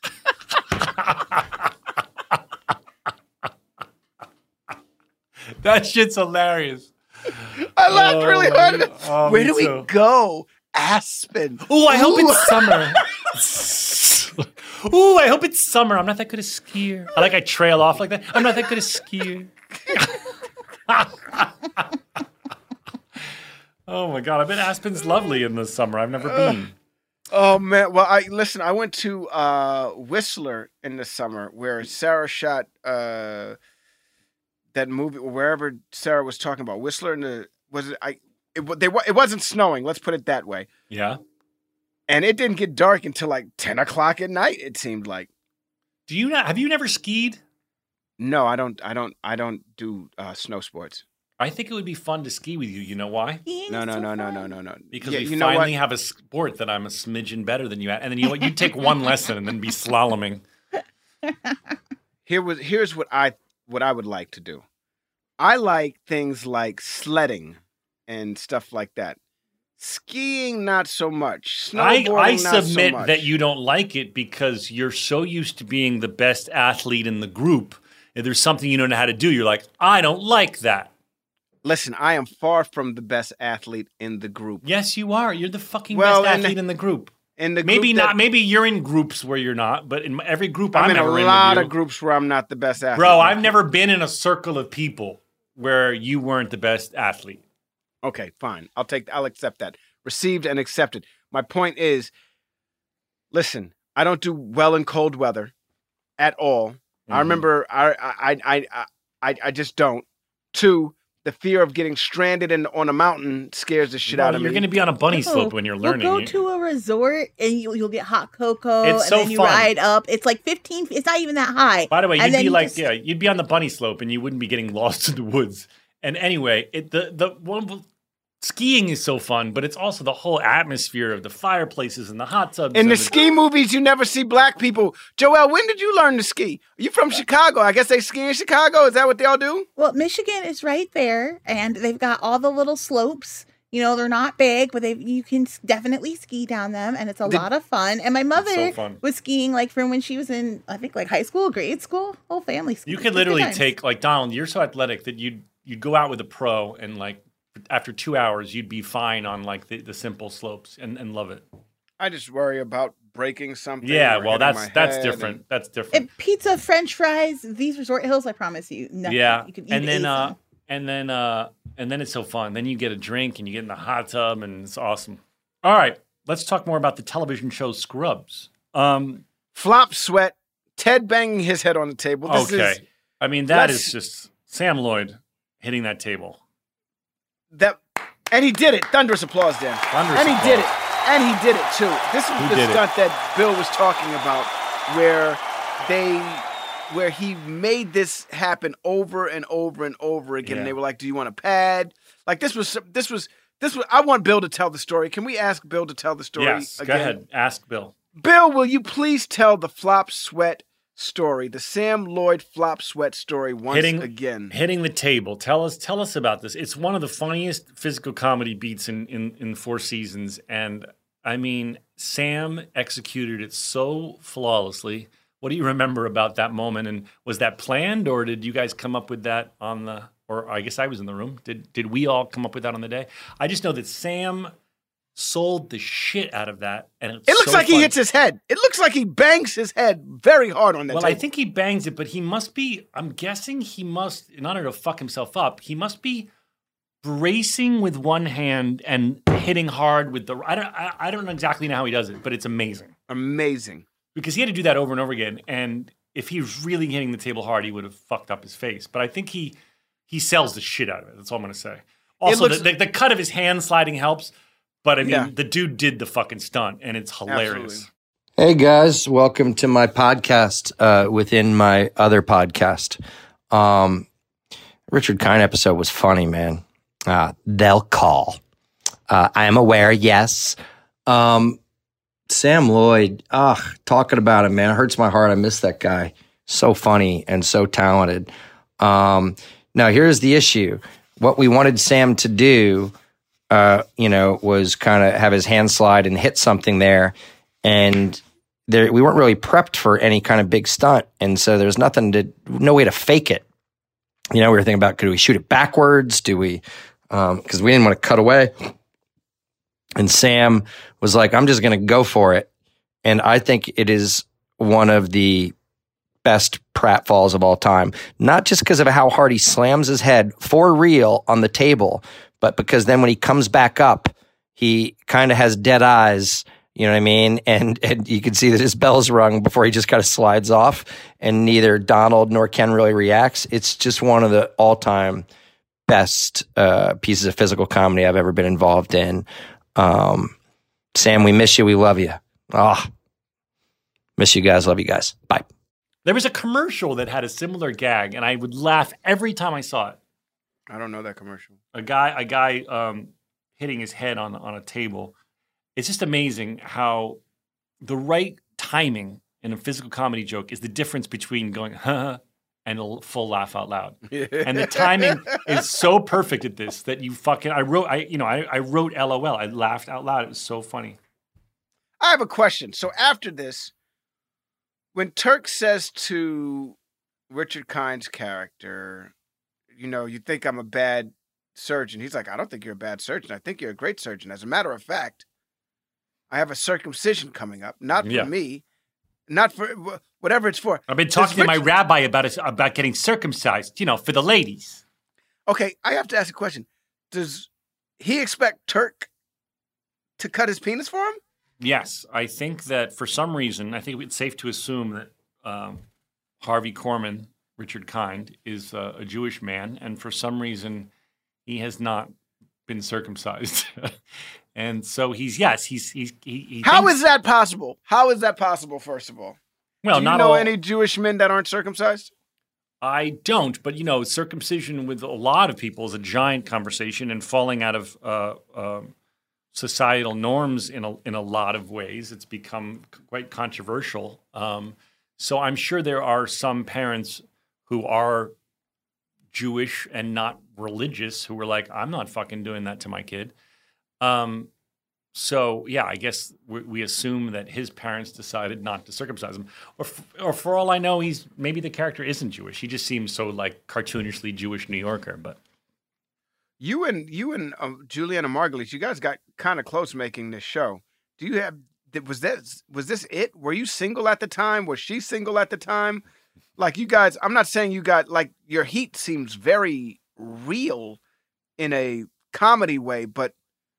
That shit's hilarious. I laughed Oh, really hard. oh, Where me do we too. go? Aspen. Ooh, I hope Ooh. it's summer. Ooh, I hope it's summer. I'm not that good a skier. I like I trail off like that. I'm not that good a skier. Oh my god, I bet Aspen's lovely in the summer. I've never been. Oh man, well I listen, I went to uh Whistler in the summer where Sarah shot uh that movie wherever Sarah was talking about. Whistler in the was it I it wa- they wa- it wasn't snowing, let's put it that way. Yeah. And it didn't get dark until like ten o'clock at night, it seemed like. Do you not have you never skied? No, I don't I don't I don't do uh snow sports. I think it would be fun to ski with you. You know why? Skiing No, is no, so no, no, fun. no, no, no. Because Yeah, we you know finally what? have a sport that I'm a smidgen better than you at. And then you know what? You take one lesson and then be slaloming. Here was here's what I what I would like to do. I like things like sledding and stuff like that. Skiing, not so much. I, Snowboarding, I not so submit much. that you don't like it because you're so used to being the best athlete in the group. If there's something you don't know how to do, you're like, I don't like that. Listen, I am far from the best athlete in the group. Yes, you are. You're the fucking Well, best in the- athlete in the group. In the Maybe group not. that- Maybe you're in groups where you're not, but in every group I'm I'm, in a ever in lot with you, of groups where I'm not the best athlete. bro, I've never been in a circle of people where you weren't the best athlete. Okay, fine. I'll take. I'll accept that. Received and accepted. My point is, listen, I don't do well in cold weather at all. I Mhm. remember. I I I I I, I just don't. Two, the fear of getting stranded in, on a mountain scares the shit Well, out of you're me. going to be on a bunny No, slope when you're learning. We'll go You- to a resort and you, you'll get hot cocoa It's and so then you fun. ride up. It's like fifteen feet. It's not even that high. By the way, And you'd then be you like, just- yeah, you'd be on the bunny slope and you wouldn't be getting lost in the woods. And anyway, it the the one skiing is so fun, but it's also the whole atmosphere of the fireplaces and the hot tubs. In and the ski movies, you never see black people. Joel, when did you learn to ski? Are you from Chicago? I guess they ski in Chicago. Is that what they all do? Well, Michigan is right there, and they've got all the little slopes. You know, they're not big, but they you can s- definitely ski down them, and it's a Did- lot of fun. And my mother so fun. was skiing like from when she was in, I think, like high school, grade school, whole family. Skiing. You It's could good literally times. take like Donald. You're so athletic that you'd you'd go out with a pro and like after two hours you'd be fine on like the, the simple slopes and, and love it. I just worry about breaking something. Yeah, or well hitting that's my that's head different. and- That's different. And pizza, French fries, these resort hills. I promise you, nothing. Yeah, you could eat and then ace uh, them. and then uh, and then it's so fun. Then you get a drink and you get in the hot tub and it's awesome. All right, let's talk more about the television show Scrubs. Um, Flop sweat. Ted banging his head on the table. This okay, is I mean that let's- is just Sam Lloyd hitting that table. that, and he did it. Thunderous applause, Dan. Thunderous and he applause. did it. And he did it too. This was Who the did it? stunt that Bill was talking about, where they, where he made this happen over and over and over again. And Yeah. they were like, "Do you want a pad?" Like this was this was this was. I want Bill to tell the story. Can we ask Bill to tell the story Yes, again? go ahead. Ask Bill. Bill, will you please tell the flop sweat story, the Sam Lloyd flop sweat story once Hitting- again? Hitting the table. Tell us, tell us about this. It's one of the funniest physical comedy beats in in, in Four Seasons, and I mean, Sam executed it so flawlessly. What do you remember about that moment? And was that planned, or did you guys come up with that on the? Or I guess I was in the room. Did did we all come up with that on the day? I just know that Sam sold the shit out of that, and it's It looks so like he fun. hits his head. It looks like he bangs his head very hard on that Well, table. I think he bangs it, but he must be. I'm guessing he must, in order to fuck himself up, he must be bracing with one hand and hitting hard with the. I don't. I, I don't exactly know how he does it, but it's amazing Amazing. because he had to do that over and over again. And if he was really hitting the table hard, he would have fucked up his face. But I think he he sells the shit out of it. That's all I'm going to say. Also, looks- the, the, the cut of his hand sliding helps. But I mean, Yeah. the dude did the fucking stunt, and it's hilarious. Absolutely. Hey guys, welcome to my podcast uh, within my other podcast. Um, Richard Kind episode was funny, man. Uh, they'll call. Uh, I am aware, yes. Um, Sam Lloyd, ah, talking about him, man, it hurts my heart. I miss that guy. So funny and so talented. Um, now, here's the issue. What we wanted Sam to do uh, you know, was kind of have his hand slide and hit something there, and there we weren't really prepped for any kind of big stunt, and so there's nothing to, no way to fake it. You know, we were thinking about, could we shoot it backwards? Do we, um, because we didn't want to cut away. And Sam was like, I'm just going to go for it. And I think it is one of the best pratfalls of all time, not just because of how hard he slams his head for real on the table, but because then when he comes back up, he kind of has dead eyes. You know what I mean? And and you can see that his bell's rung before he just kind of slides off, and neither Donald nor Ken really reacts. It's just one of the all-time best uh, pieces of physical comedy I've ever been involved in. Um, Sam, we miss you. We love you. Ah, oh, miss you guys. Love you guys. Bye. There was a commercial that had a similar gag, and I would laugh every time I saw it. I don't know that commercial. A guy, a guy um, hitting his head on on a table. It's just amazing how the right timing in a physical comedy joke is the difference between going huh and a full laugh out loud. And the timing is so perfect at this that you fucking I wrote I you know I, I wrote L O L. I laughed out loud. It was so funny. I have a question. So after this, when Turk says to Richard Kind's character, you know, you think I'm a bad surgeon. He's like, I don't think you're a bad surgeon. I think you're a great surgeon. As a matter of fact, I have a circumcision coming up, not for Yeah. me, not for whatever it's for. I've been talking Does to my Rich- rabbi about it, about getting circumcised, you know, for the ladies. Okay, I have to ask a question. Does he expect Turk to cut his penis for him? Yes, I think that for some reason, I think it's safe to assume that um, Harvey Korman, Richard Kind, is uh, a Jewish man, and for some reason, he has not been circumcised. And so he's yes, he's he's he. he How thinks, is that possible? How is that possible? First of all, well, do you not know all, any Jewish men that aren't circumcised? I don't, but you know, circumcision with a lot of people is a giant conversation and falling out of uh, um, societal norms in a in a lot of ways. It's become quite controversial. Um, so I'm sure there are some parents who are Jewish and not religious who were like, I'm not fucking doing that to my kid. Um, so yeah, I guess we, we assume that his parents decided not to circumcise him, or, f- or for all I know, he's maybe the character isn't Jewish. He just seems so like cartoonishly Jewish New Yorker. But You and you and uh, Juliana Margulies, you guys got kind of close making this show. Do you have? Was that was this it? Were you single at the time? Was she single at the time? Like you guys, I'm not saying you got like your heat seems very real in a comedy way, but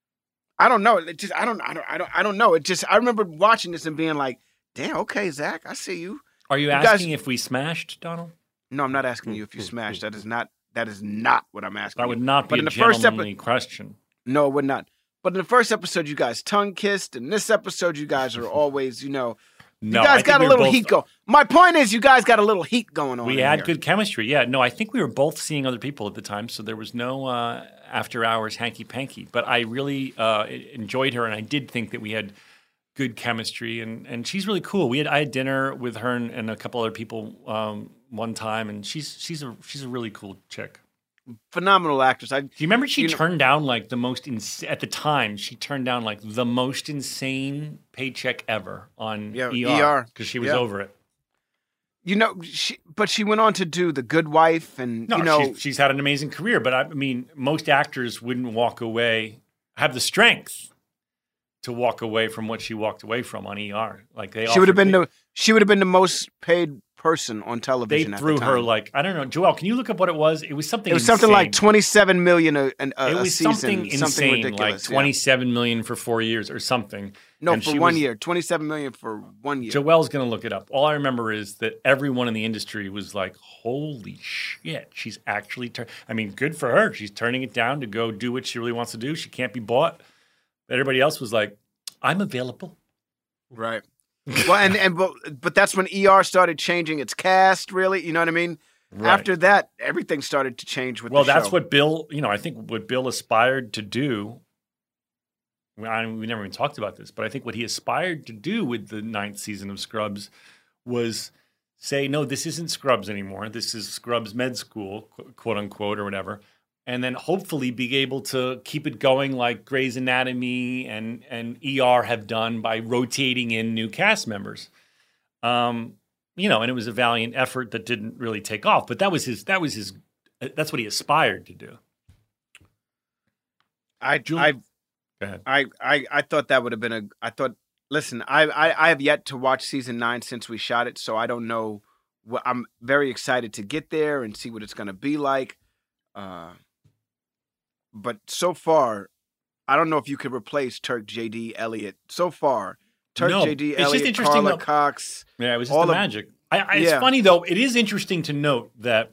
I don't know. It just I don't I don't I don't I don't know. It just I remember watching this and being like, damn, okay, Zach, I see you. are you, You asking guys- if we smashed, Donald? No, I'm not asking you if you smashed. That is not that is not what I'm asking. That you. would not But be in a the first gentlemanly epi- question. No, it would not. But in the first episode, you guys tongue kissed. In this episode, you guys are always, you know, No, you I guys think got we a were little both- heat go. My point is, you guys got a little heat going on. We in had here. good chemistry. Yeah, no, I think we were both seeing other people at the time, so there was no uh, after hours hanky panky. But I really uh, enjoyed her, and I did think that we had good chemistry, and, and she's really cool. We had I had dinner with her and, and a couple other people um, one time, and she's she's a she's a really cool chick. Phenomenal actress. I Do you remember she You know- turned down like the most ins- at the time? She turned down like the most insane paycheck ever on Yeah, E E R R. because she was Yeah. over it. you know, she, but she went on to do The Good Wife, and No, you know, she's, she's had an amazing career, but I mean, most actors wouldn't walk away, have the strength to walk away from what she walked away from on E R. Like they, she would have offered- been the she would have been the most paid person on They television. threw at the her time. like I don't know, Joel. Can you look up what it was? It was something. It was something like insane. twenty-seven million a, a, a It was season, something insane, something like ridiculous. yeah. twenty-seven million for four years or something. No, and for she one was- year, twenty-seven million for one year. Joelle's going to look it up. All I remember is that everyone in the industry was like, holy shit, she's actually, tur-. I mean, good for her. She's turning it down to go do what she really wants to do. She can't be bought. Everybody else was like, I'm available. Right. Well, and and but, but that's when E R started changing its cast. Really, you know what I mean? Right. After that, everything started to change with. Well, the that's show. what Bill, you know, I think what Bill aspired to do. I mean, we never even talked about this, but I think what he aspired to do with the ninth season of Scrubs was say, no, this isn't Scrubs anymore. This is Scrubs Med School, qu- quote unquote, or whatever. and then hopefully be able to keep it going like Grey's Anatomy and and E R have done by rotating in new cast members. Um, you know, and it was a valiant effort that didn't really take off, but that was his. That was his. That's what he aspired to do. I Jul- I Go ahead. I, I I thought that would have been a. I thought. Listen, I, I I have yet to watch season nine since we shot it, so I don't know. What, I'm very excited to get there and see what it's going to be like. Uh, but so far, I don't know if you could replace Turk J D Elliott. So far, Turk No, J D it's just Elliott, interesting Carla though- Cox. Yeah, it was just all the of- magic. I, I, it's Yeah. funny though. It is interesting to note that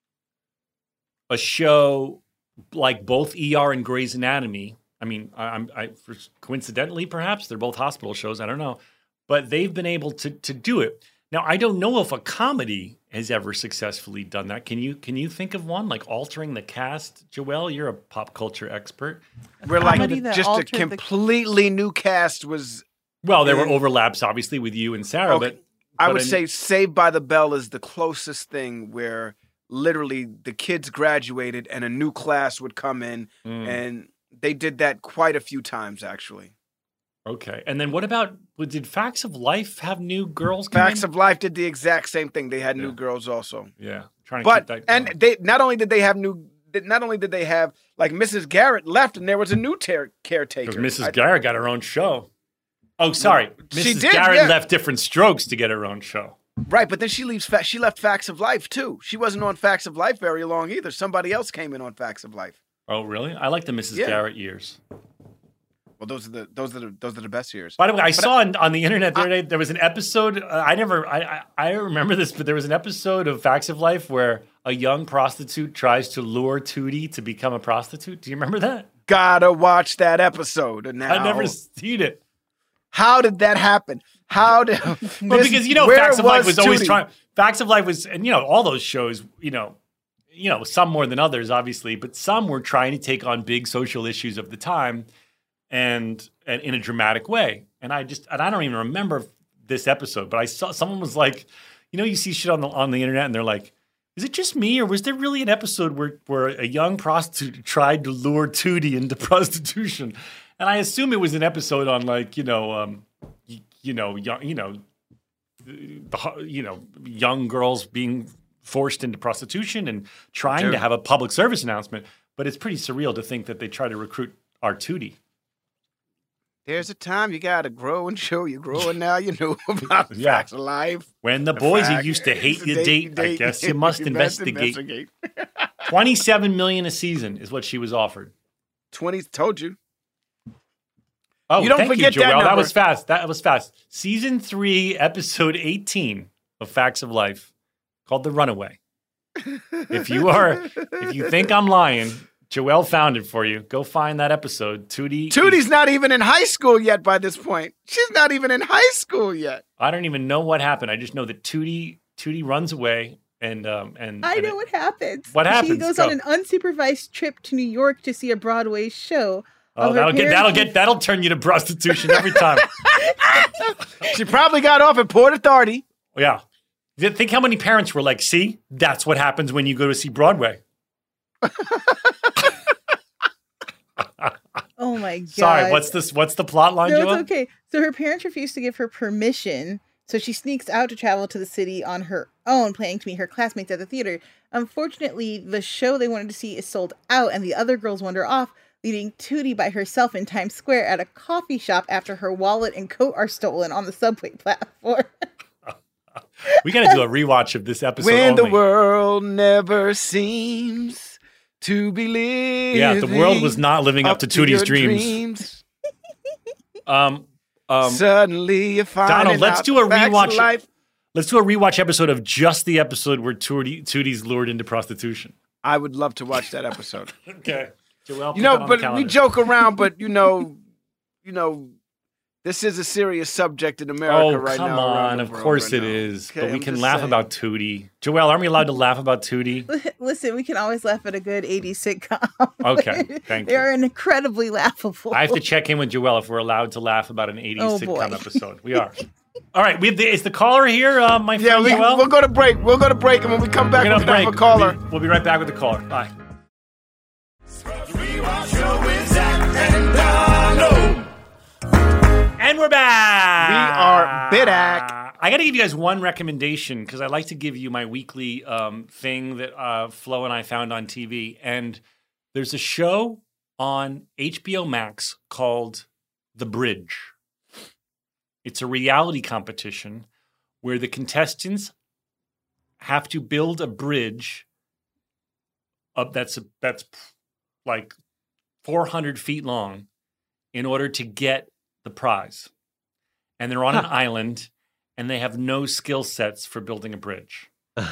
a show like both E R and Grey's Anatomy. I mean, I, I'm I, for, coincidentally, perhaps they're both hospital shows. I don't know, but they've been able to to do it. Now, I don't know if a comedy has ever successfully done that. Can you can you think of one like altering the cast? Joelle, you're a pop culture expert. We're comedy like that just a altered the- completely new cast was. Well, there were Yeah. overlaps, obviously, with you and Sarah, Okay. but I but would in- say Saved by the Bell is the closest thing where literally the kids graduated and a new class would come in, Mm, and they did that quite a few times actually. okay. And then what about? Did Facts of Life have new girls? Come Facts in? of Life did the exact same thing. They had new Yeah. girls also, Yeah, trying to but keep that and going. they not only did they have new, not only did they have like Missus Garrett left, and there was a new ter- caretaker. Because Missus I- Garrett got her own show. Oh, sorry. She Missus did, Garrett yeah. left Different Strokes to get her own show. Right, but then she leaves. Fa- she left Facts of Life too. She wasn't on Facts of Life very long either. Somebody else came in on Facts of Life. Oh, really? I like the Missus Yeah. Garrett years. Well, those are the those are the those are the best years. By the way, I saw on, on the internet the other day, there was an episode. Uh, I never, I, I, I remember this, but there was an episode of Facts of Life where a young prostitute tries to lure Tootie to become a prostitute. Do you remember that? Gotta watch that episode now. I never seen it. How did that happen? How did? Well, this- because you know, where Facts of Life was always Tootie? trying. Facts of Life was, and you know, all those shows, you know, you know, some more than others, obviously, but some were trying to take on big social issues of the time, and and in a dramatic way. And I just, and I don't even remember this episode, but I saw someone was like, you know, you see shit on the on the internet, and they're like, is it just me, or was there really an episode where where a young prostitute tried to lure Tootie into prostitution? And I assume it was an episode on like, you know, um, y- you know, young, you know, the, ho- you know, young girls being forced into prostitution and trying Dude. to have a public service announcement. But it's pretty surreal to think that they try to recruit our Tootie. There's a time you gotta grow and show you're growing now. You know about Yeah. Facts of Life. When the boys fact- you used to hate you Date- date, I date- guess you must you investigate. investigate. twenty-seven million a season is what she was offered. Twenty told you. Oh, You don't thank forget you, that Joelle. That, number. was fast. That was fast. Season three, episode eighteen of Facts of Life, called "The Runaway." If you are, if you think I'm lying, Joelle found it for you. Go find that episode. Tootie. Tootie's is- not even in high school yet by this point. She's not even in high school yet. I don't even know what happened. I just know that Tootie Tootie runs away, and um and I and know it- what happens. What She happens? goes Go. on an unsupervised trip to New York to see a Broadway show. Oh, of her that'll get that'll parents- get that'll turn you to prostitution every time. She probably got off at Port Authority. Yeah. Th- Think how many parents were like, see, that's what happens when you go to see Broadway. Oh my god! Sorry, what's this? What's the plot line, No, Joelle? it's okay. So her parents refused to give her permission, so she sneaks out to travel to the city on her own, planning to meet her classmates at the theater. Unfortunately, the show they wanted to see is sold out, and the other girls wander off, leaving Tootie by herself in Times Square at a coffee shop after her wallet and coat are stolen on the subway platform. We got to do a rewatch of this episode. When only. the world never seems to be living. yeah, the world was not living up, to Tootie's your dreams. dreams. Um, um, Suddenly you find Donald, let's out do a the facts of rewatch. life. Let's do a rewatch episode of just the episode where Tootie, Tootie's lured into prostitution. I would love to watch that episode. Okay, Joelle, You know, but we joke around, but you know, you know, this is a serious subject in America Oh, right come now. around on. the Of world course right it now. is. Okay, but we I'm can just laugh saying. about Tootie. Joelle, aren't we allowed to laugh about Tootie? Listen, we can always laugh at a good eighties sitcom. Okay, thank you. They're incredibly laughable. I have to check in with Joelle if we're allowed to laugh about an eighties Oh, sitcom boy. episode. We are. All right, we have the, is the caller here, uh, my Yeah, friend we, Joelle? we'll go to break. We'll go to break, and when we come back, We're we're gonna gonna have a break. caller. We'll be, we'll be right back with the caller. Bye. we're back. We are Bidak. I got to give you guys one recommendation because I like to give you my weekly um, thing that uh, Flo and I found on T V. And there's a show on H B O Max called The Bridge. It's a reality competition where the contestants have to build a bridge up that's that's like four hundred feet long in order to get the prize. And they're on an island and they have no skill sets for building a bridge.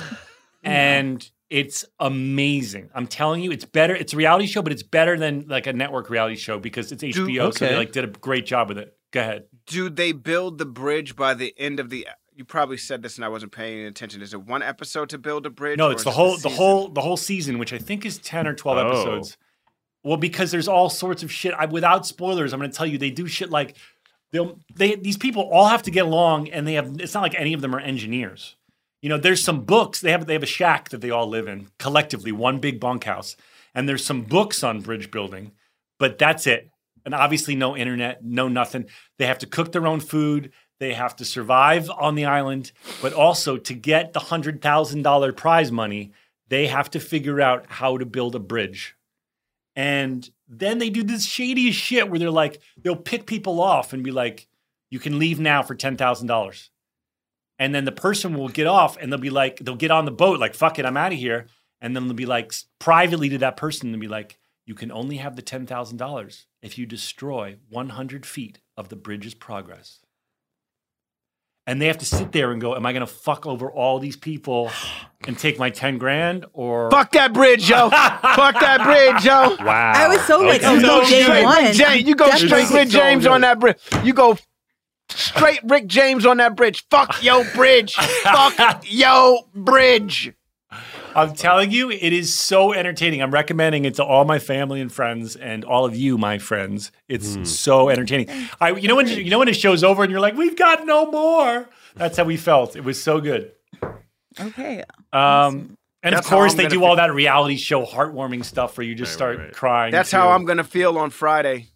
And it's amazing. I'm telling you, it's better. It's a reality show, but it's better than like a network reality show because it's H B O, Dude, so they okay. like did a great job with it. Go ahead. Do they build the bridge by the end of the? You probably said this and I wasn't paying attention. Is it one episode to build a bridge? No, or it's is the it whole the season? whole the whole season, which I think is ten or twelve Oh. episodes. Well, because there's all sorts of shit. I, without spoilers, I'm going to tell you they do shit like they'll they these people all have to get along, and they have. It's not like any of them are engineers. You know, there's some books. They have they have a shack that they all live in collectively, one big bunkhouse, and there's some books on bridge building, but that's it. And obviously, no internet, no nothing. They have to cook their own food. They have to survive on the island, but also to get the hundred thousand dollar prize money, they have to figure out how to build a bridge. And then they do this shady shit where they're like, they'll pick people off and be like, you can leave now for ten thousand dollars. And then the person will get off and they'll be like, they'll get on the boat, like, fuck it, I'm out of here. And then they'll be like, privately to that person, they'll be like, you can only have the ten thousand dollars if you destroy one hundred feet of the bridge's progress. And they have to sit there and go, am I going to fuck over all these people and take my ten grand or Fuck that bridge, yo. Fuck that bridge, yo. Wow. I was so like, Okay. oh You no, go day Straight one. Rick James. You go Definitely. straight Rick so James good. on that bridge. You go straight Rick James on that bridge. Fuck yo bridge. Fuck yo bridge. I'm telling you, it is so entertaining. I'm recommending it to all my family and friends and all of you, my friends. It's so entertaining. I, you know when you know when the show's over and you're like, we've got no more. That's how we felt. It was so good. Okay. Um, and That's of how course, I'm they gonna do feel. all that reality show heartwarming stuff where you just Right, start right, right. crying. That's too. how I'm gonna feel on Friday.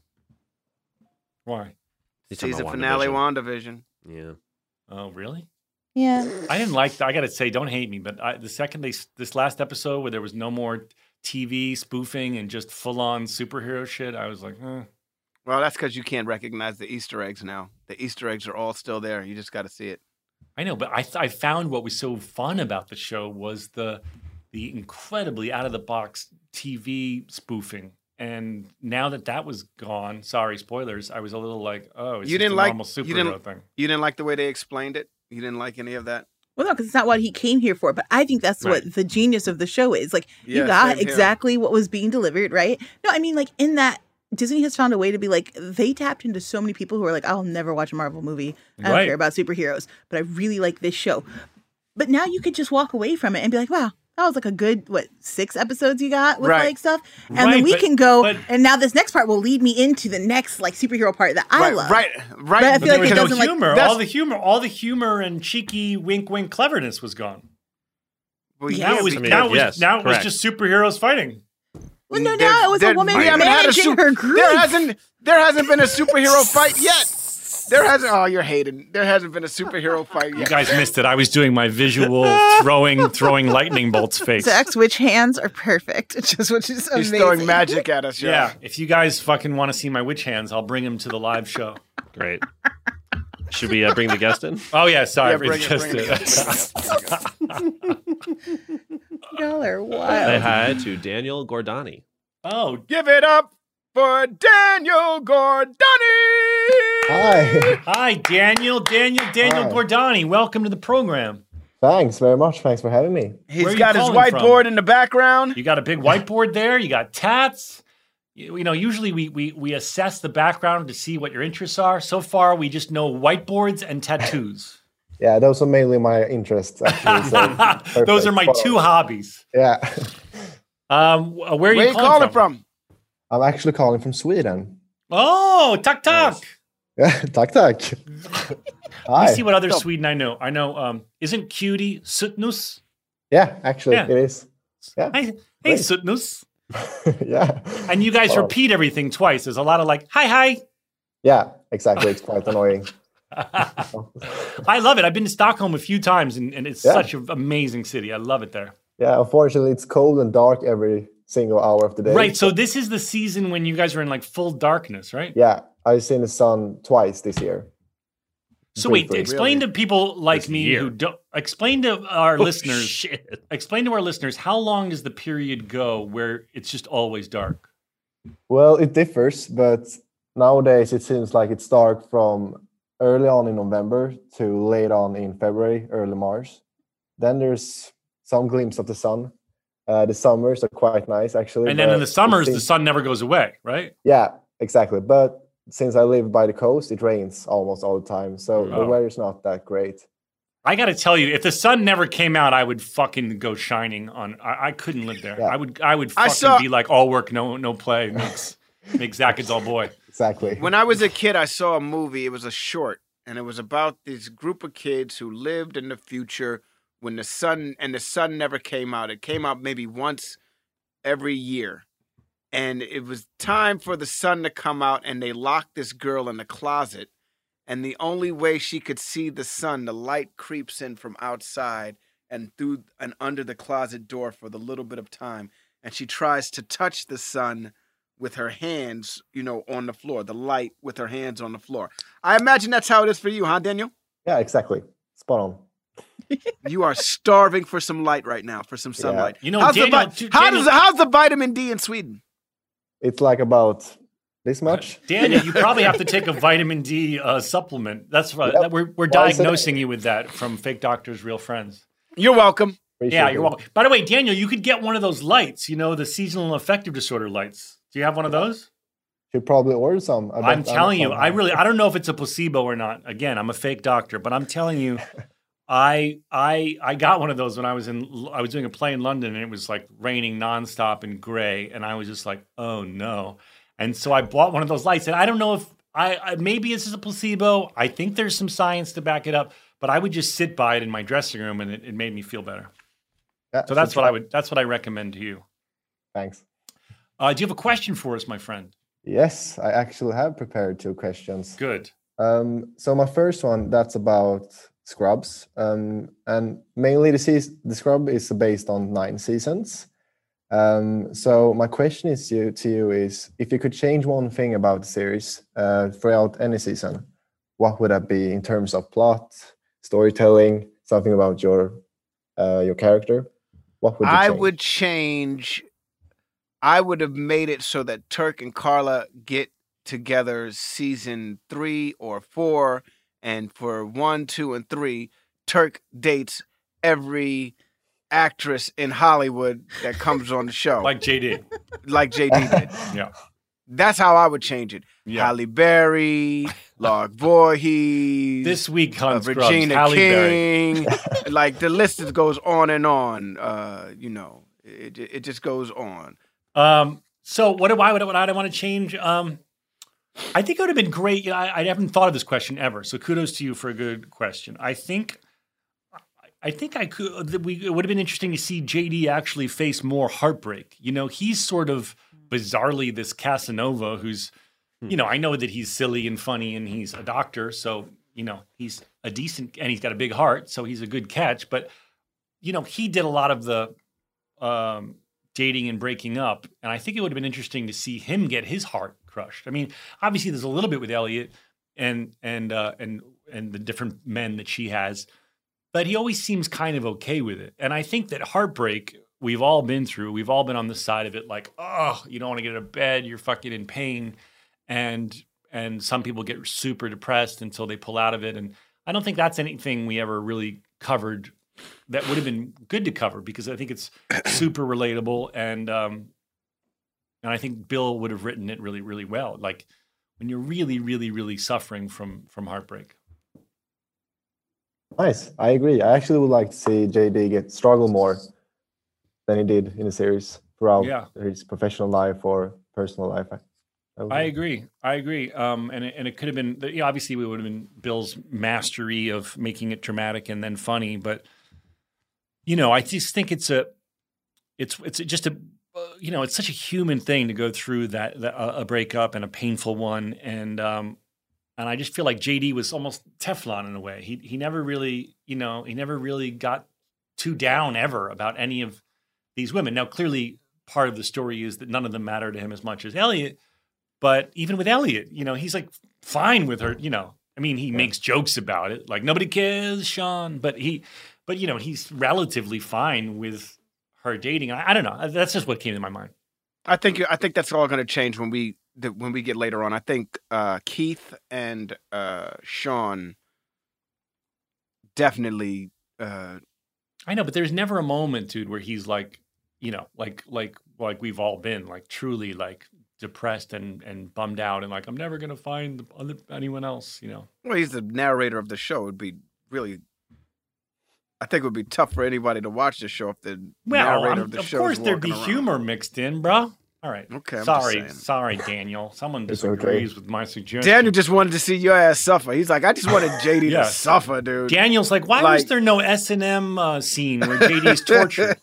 Why? You're talking Season about finale WandaVision. WandaVision. Yeah. Oh, really? Yeah. I didn't like. I got to say, don't hate me, but I, the second they this last episode where there was no more T V spoofing and just full on superhero shit, I was like, eh. Well, that's because you can't recognize the Easter eggs now. The Easter eggs are all still there. You just got to see it. I know, but I th- I found what was so fun about the show was the the incredibly out of the box T V spoofing. And now that that was gone, sorry, spoilers. I was a little like, oh, it's You just didn't a like- normal you superhero didn't- thing. You didn't like the way they explained it. You didn't like any of that. Well, no, because it's not what he came here for. But I think that's Right. what the genius of the show is. Like, Yeah, you got same here. exactly what was being delivered, right? No, I mean, like, in that, Disney has found a way to be like, they tapped into so many people who are like, I'll never watch a Marvel movie. I don't Right. care about superheroes, but I really like this show. But now you could just walk away from it and be like, wow, that was like a good, what, six episodes you got with Right. like stuff? And Right, then we but- can go, but- and now this next part will lead me into the next like superhero part that I right, love. right, right. But I But feel there like was it no doesn't, like- humor. That's- all the humor, all the humor and cheeky wink, wink cleverness was gone. Well, Yeah, Now it was I mean, now it was yes, now it was correct. just superheroes fighting. Well, no, There- no, it was there- a woman we haven't had a managing su- her grief. There hasn't there hasn't been a superhero fight yet. There hasn't. Oh, you're hating. There hasn't been a superhero fight You yet. guys missed it. I was doing my visual throwing throwing lightning bolts face. Zach's witch hands are perfect. It's just which is He's amazing. throwing magic at us. Yo. Yeah, if you guys fucking want to see my witch hands, I'll bring them to the live show. Great. Should we uh, bring the guest in? Oh yeah, sorry, Yeah, bring it's it, just bring Y'all are Say wild. hi to Daniel Gordani. oh, Give it up for Daniel Gordani. Hi. hi Daniel, Daniel, Daniel Hi. Gordani. Welcome to the program. Thanks very much. Thanks for having me. He's Where are you got his calling whiteboard from? in the background. You got a big whiteboard there. You got tats. You, you know, usually we, we we assess the background to see what your interests are. So far, we just know whiteboards and tattoos. Yeah, those are mainly my interests, actually. So Those are perfect. my Follow. two hobbies. Yeah. Um, wh- where are Where you you calling, calling from? from? I'm actually calling from Sweden. Oh, tuck tuck. Yeah, tack tack. Let Hi. me see what other Go. Sweden I know. I know. Um, isn't Cutie Sutnus? Yeah, actually, Yeah. it is. Yeah. Hey, hey, Great. Sutnus. yeah. And you guys Oh. repeat everything twice. There's a lot of like, hi, hi. Yeah, exactly. It's quite annoying. I love it. I've been to Stockholm a few times, and, and it's Yeah. such an amazing city. I love it there. Yeah, unfortunately, it's cold and dark every single hour of the day. Right. So this is the season when you guys are in like full darkness, right? Yeah, I've seen the sun twice this year. So wait, Briefly. explain to people like This me year. who don't explain to our Oh, listeners. shit. Explain to our listeners how long does the period go where it's just always dark? Well, it differs, but nowadays it seems like it's dark from early on in November to late on in February, early March. Then there's some glimpse of the sun. Uh, the summers are quite nice, actually. And then in but the it summers, the seems- sun never goes away, right? Yeah, exactly. But since I live by the coast, it rains almost all the time. So the Oh. weather's not that great. I got to tell you, if the sun never came out, I would fucking go shining on. I, I couldn't live there. Yeah. I would. I would I fucking saw- be like all work, no no play. Makes makes Zach a dull boy. Exactly. When I was a kid, I saw a movie. It was a short, and it was about this group of kids who lived in the future when the sun and the sun never came out. It came out maybe once every year, and it was time for the sun to come out. And they locked this girl in the closet, and the only way she could see the sun, the light creeps in from outside and through and under the closet door for the little bit of time, and she tries to touch the sun with her hands, you know, on the floor, the light with her hands on the floor. I imagine that's how it is for you, huh, Daniel? Yeah, exactly. Spot on. You are starving for some light right now, for some sunlight. You know, how's, Daniel- the, vi- t- how Daniel- does how's the vitamin D in Sweden? It's like about this much. Daniel, you probably have to take a vitamin D uh, supplement. That's right. Yep. We're we're Twice a day. diagnosing you with that from Fake Doctors, Real Friends. You're welcome. Appreciate Yeah, it. you're welcome. By the way, Daniel, you could get one of those lights. You know, the seasonal affective disorder lights. Do you have one of those? Should probably order some. I I'm bet- I telling bet you, some I have. really, I don't know if it's a placebo or not. Again, I'm a fake doctor, but I'm telling you, I, I, I got one of those when I was in, I was doing a play in London, and it was like raining nonstop and gray, and I was just like, oh no, and so I bought one of those lights, and I don't know if I, I maybe it's just a placebo. I think there's some science to back it up, but I would just sit by it in my dressing room, and it, it made me feel better. Yeah, So that's should what I try. would, that's what I recommend to you. Thanks. Uh, do you have a question for us, my friend? Yes, I actually have prepared two questions. Good. Um, so my first one, that's about Scrubs, um, and mainly the season, the Scrub is based on nine seasons. Um, so my question is to, to you is, if you could change one thing about the series uh, throughout any season, what would that be in terms of plot, storytelling, something about your uh, your character? What would you I change? would change. I would have made it so that Turk and Carla get together season three or four, and for one, two, and three, Turk dates every actress in Hollywood that comes on the show, Like J D. like J D did. Yeah. That's how I would change it. Yeah. Halle Berry, Lark Voorhees, This week on uh, Scrubs, Regina Halle Berry. King. Like the list just goes on and on. Uh, you know, it it just goes on. Um, so what do I what, what I want to change? Um, I think it would have been great. You know, I, I haven't thought of this question ever. So kudos to you for a good question. I think, I think I could. that We it would have been interesting to see J D actually face more heartbreak. You know, he's sort of bizarrely this Casanova who's, you know, I know that he's silly and funny and he's a doctor, so you know he's a decent and he's got a big heart, so he's a good catch. But you know, he did a lot of the. Um, dating and breaking up, and I think it would have been interesting to see him get his heart crushed. I mean, obviously there's a little bit with Elliot and and uh, and and the different men that she has, but he always seems kind of okay with it. And I think that heartbreak we've all been through. We've all been on the side of it, like, oh, you don't want to get out of bed, you're fucking in pain, and and some people get super depressed until they pull out of it. And I don't think that's anything we ever really covered. That would have been good to cover because I think it's super relatable, and um, and I think Bill would have written it really, really well. Like when you're really, really, really suffering from from heartbreak. Nice. I agree. I actually would like to see J D get struggle more than he did in the series throughout Yeah. his professional life or personal life. I, I would- I agree. I agree. Um, and it, and it could have been, you know, obviously we would have been Bill's mastery of making it dramatic and then funny, but you know, I just think it's a, it's it's just a, uh, you know, it's such a human thing to go through that, that uh, a breakup and a painful one, and um, And I just feel like J D was almost Teflon in a way. He he never really, you know, he never really got too down ever about any of these women. Now, clearly, part of the story is that none of them matter to him as much as Elliot. But even with Elliot, you know, he's like fine with her, you know. I mean, he yeah. makes jokes about it, like nobody cares, Sean. But he, but you know, he's relatively fine with her dating. I, I don't know. That's just what came to my mind. I think I think that's all going to change when we when we get later on. I think uh, Keith and uh, Sean definitely. Uh, I know, but there's never a moment, dude, where he's like, you know, like like like we've all been, like truly like. depressed and, and bummed out and like, I'm never going to find other, anyone else, you know? Well, he's the narrator of the show. It'd be really, I think it would be tough for anybody to watch the show if the well, narrator I'm, of the of show course is there'd be around. humor mixed in, bro. All right. Okay. I'm sorry. Sorry, Daniel. Someone It's disagrees okay. with my suggestion. Daniel just wanted to see your ass suffer. He's like, I just wanted J D Yeah. to suffer, dude. Daniel's like, why Like- was there no S and M uh, scene where J D's tortured?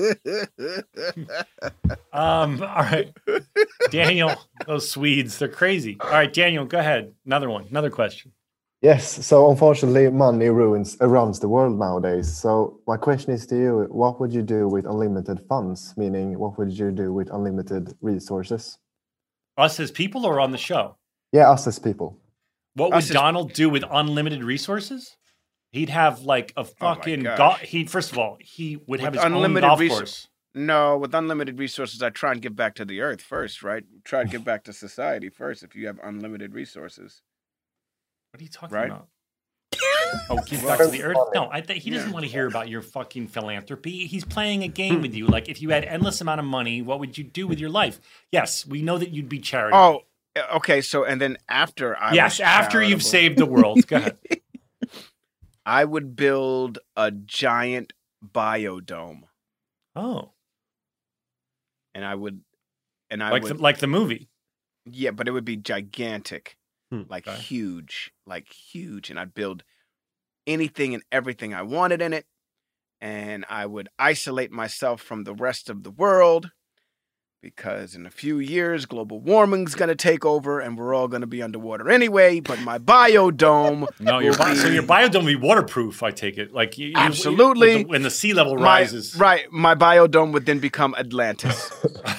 um, all right. Daniel, those Swedes, they're crazy. All right, Daniel, go ahead. Another one. Another question. Yes, so unfortunately, money ruins uh, runs the world nowadays. So my question is to you: what would you do with unlimited funds? Meaning, what would you do with unlimited resources? Us as people or on the show? Yeah, us as people. What would Us as- Donald do with unlimited resources? He'd have like a fucking gosh. golf. He first of all, he would have With his own unlimited golf resou- course. No, with unlimited resources, I try and give back to the earth first, right? Try to give back to society first if you have unlimited resources. What are you talking Right? about? Oh, give back to the earth? No, I think he doesn't want to hear about your fucking philanthropy. He's playing a game with you. Like, if you had endless amount of money, what would you do with your life? Yes, we know that you'd be charitable. Oh, okay. So, and then after I yes, was after you've charitable, saved the world. Go ahead. I would build a giant biodome, Oh, and I would, and I like would, the, like the movie. yeah, but it would be gigantic, Hmm, like okay. huge, like huge, and I'd build anything and everything I wanted in it, and I would isolate myself from the rest of the world. Because in a few years, global warming's going to take over and we're all going to be underwater anyway. But my biodome. No, your will bi- be- so your biodome will be waterproof. I take it. Like you, you- Absolutely. when the, when the sea level my, rises. Right. My biodome would then become Atlantis.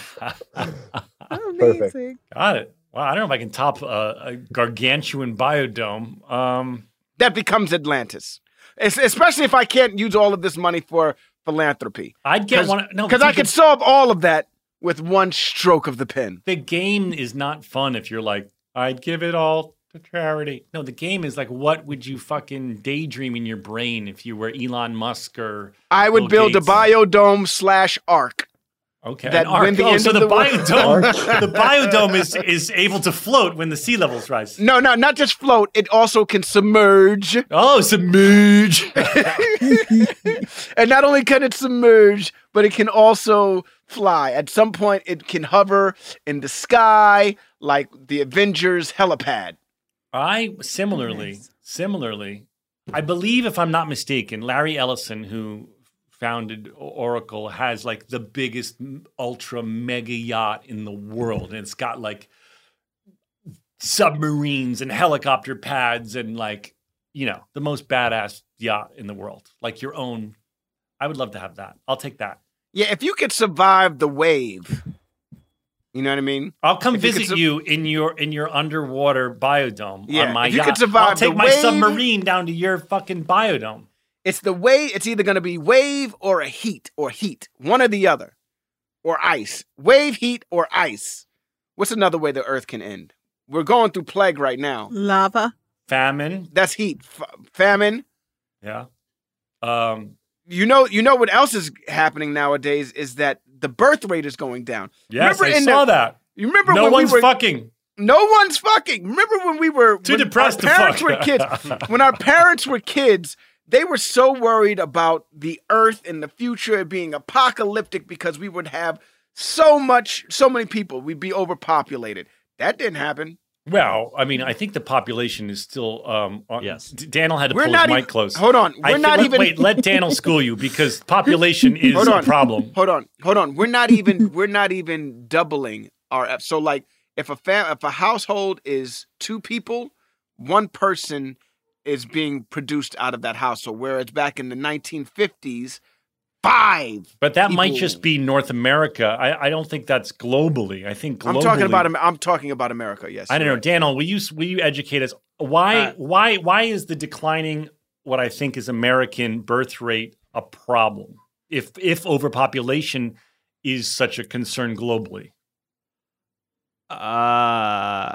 Amazing. Got it. Well, I don't know if I can top uh, a gargantuan biodome. Um, That becomes Atlantis. Es- Especially if I can't use all of this money for philanthropy. I'd get one. No, Because I you could solve all of that with one stroke of the pen. The game is not fun if you're like, I'd give it all to charity. No, the game is like, what would you fucking daydream in your brain if you were Elon Musk or I would Bill build Gates? a biodome slash ark. Okay, that an arc. when the Oh, end so of the, the world- biodome, the biodome is is able to float when the sea levels rise. No, no, not just float. It also can submerge. Oh, submerge. And not only can it submerge, but it can also fly. At some point, it can hover in the sky like the Avengers helipad. I similarly, Nice. similarly, I believe if I'm not mistaken, Larry Ellison, who founded Oracle, has like the biggest m- ultra mega yacht in the world, and it's got like submarines and helicopter pads and like, you know, the most badass yacht in the world, like your own. I would love to have that. I'll take that. Yeah, if you could survive the wave, you know what I mean? I'll come If you could visit sub- you in your in your underwater biodome Yeah, on my if you yacht. could survive I'll take the my wave- submarine down to your fucking biodome. It's the wave. It's either going to be wave or a heat or heat, one or the other, or ice. Wave, heat, or ice. What's another way the Earth can end? We're going through plague right now. Lava. Famine. That's heat. F- famine. Yeah. Um, You know, you know what else is happening nowadays is that the birth rate is going down. yes, Remember I in saw the- that. You remember No when one's we were fucking. no one's fucking. Remember when we were Too when depressed to our parents fuck. were kids. When our parents were kids, they were so worried about the Earth in the future being apocalyptic because we would have so much, so many people. We'd be overpopulated. That didn't happen. Well, I mean, I think the population is still. Um, on, Yes. D- Daniel had to We're pull not his even. mic close. Hold on. I We're thi- not let- even. Wait, let Daniel school you because population is Hold a on. problem. Hold on, hold on. We're not even we're not even doubling our so like if a fam if a household is two people, one person is being produced out of that household, whereas back in the nineteen fifties, five. But that might people- just be North America. I, I don't think that's globally. I think globally. I'm talking about. Am- I'm talking about America. Yes. I don't you're know, right. Daniel. Will you will you educate us? Why Uh, why why is the declining what I think is American birth rate a problem? If if overpopulation is such a concern globally. Uh,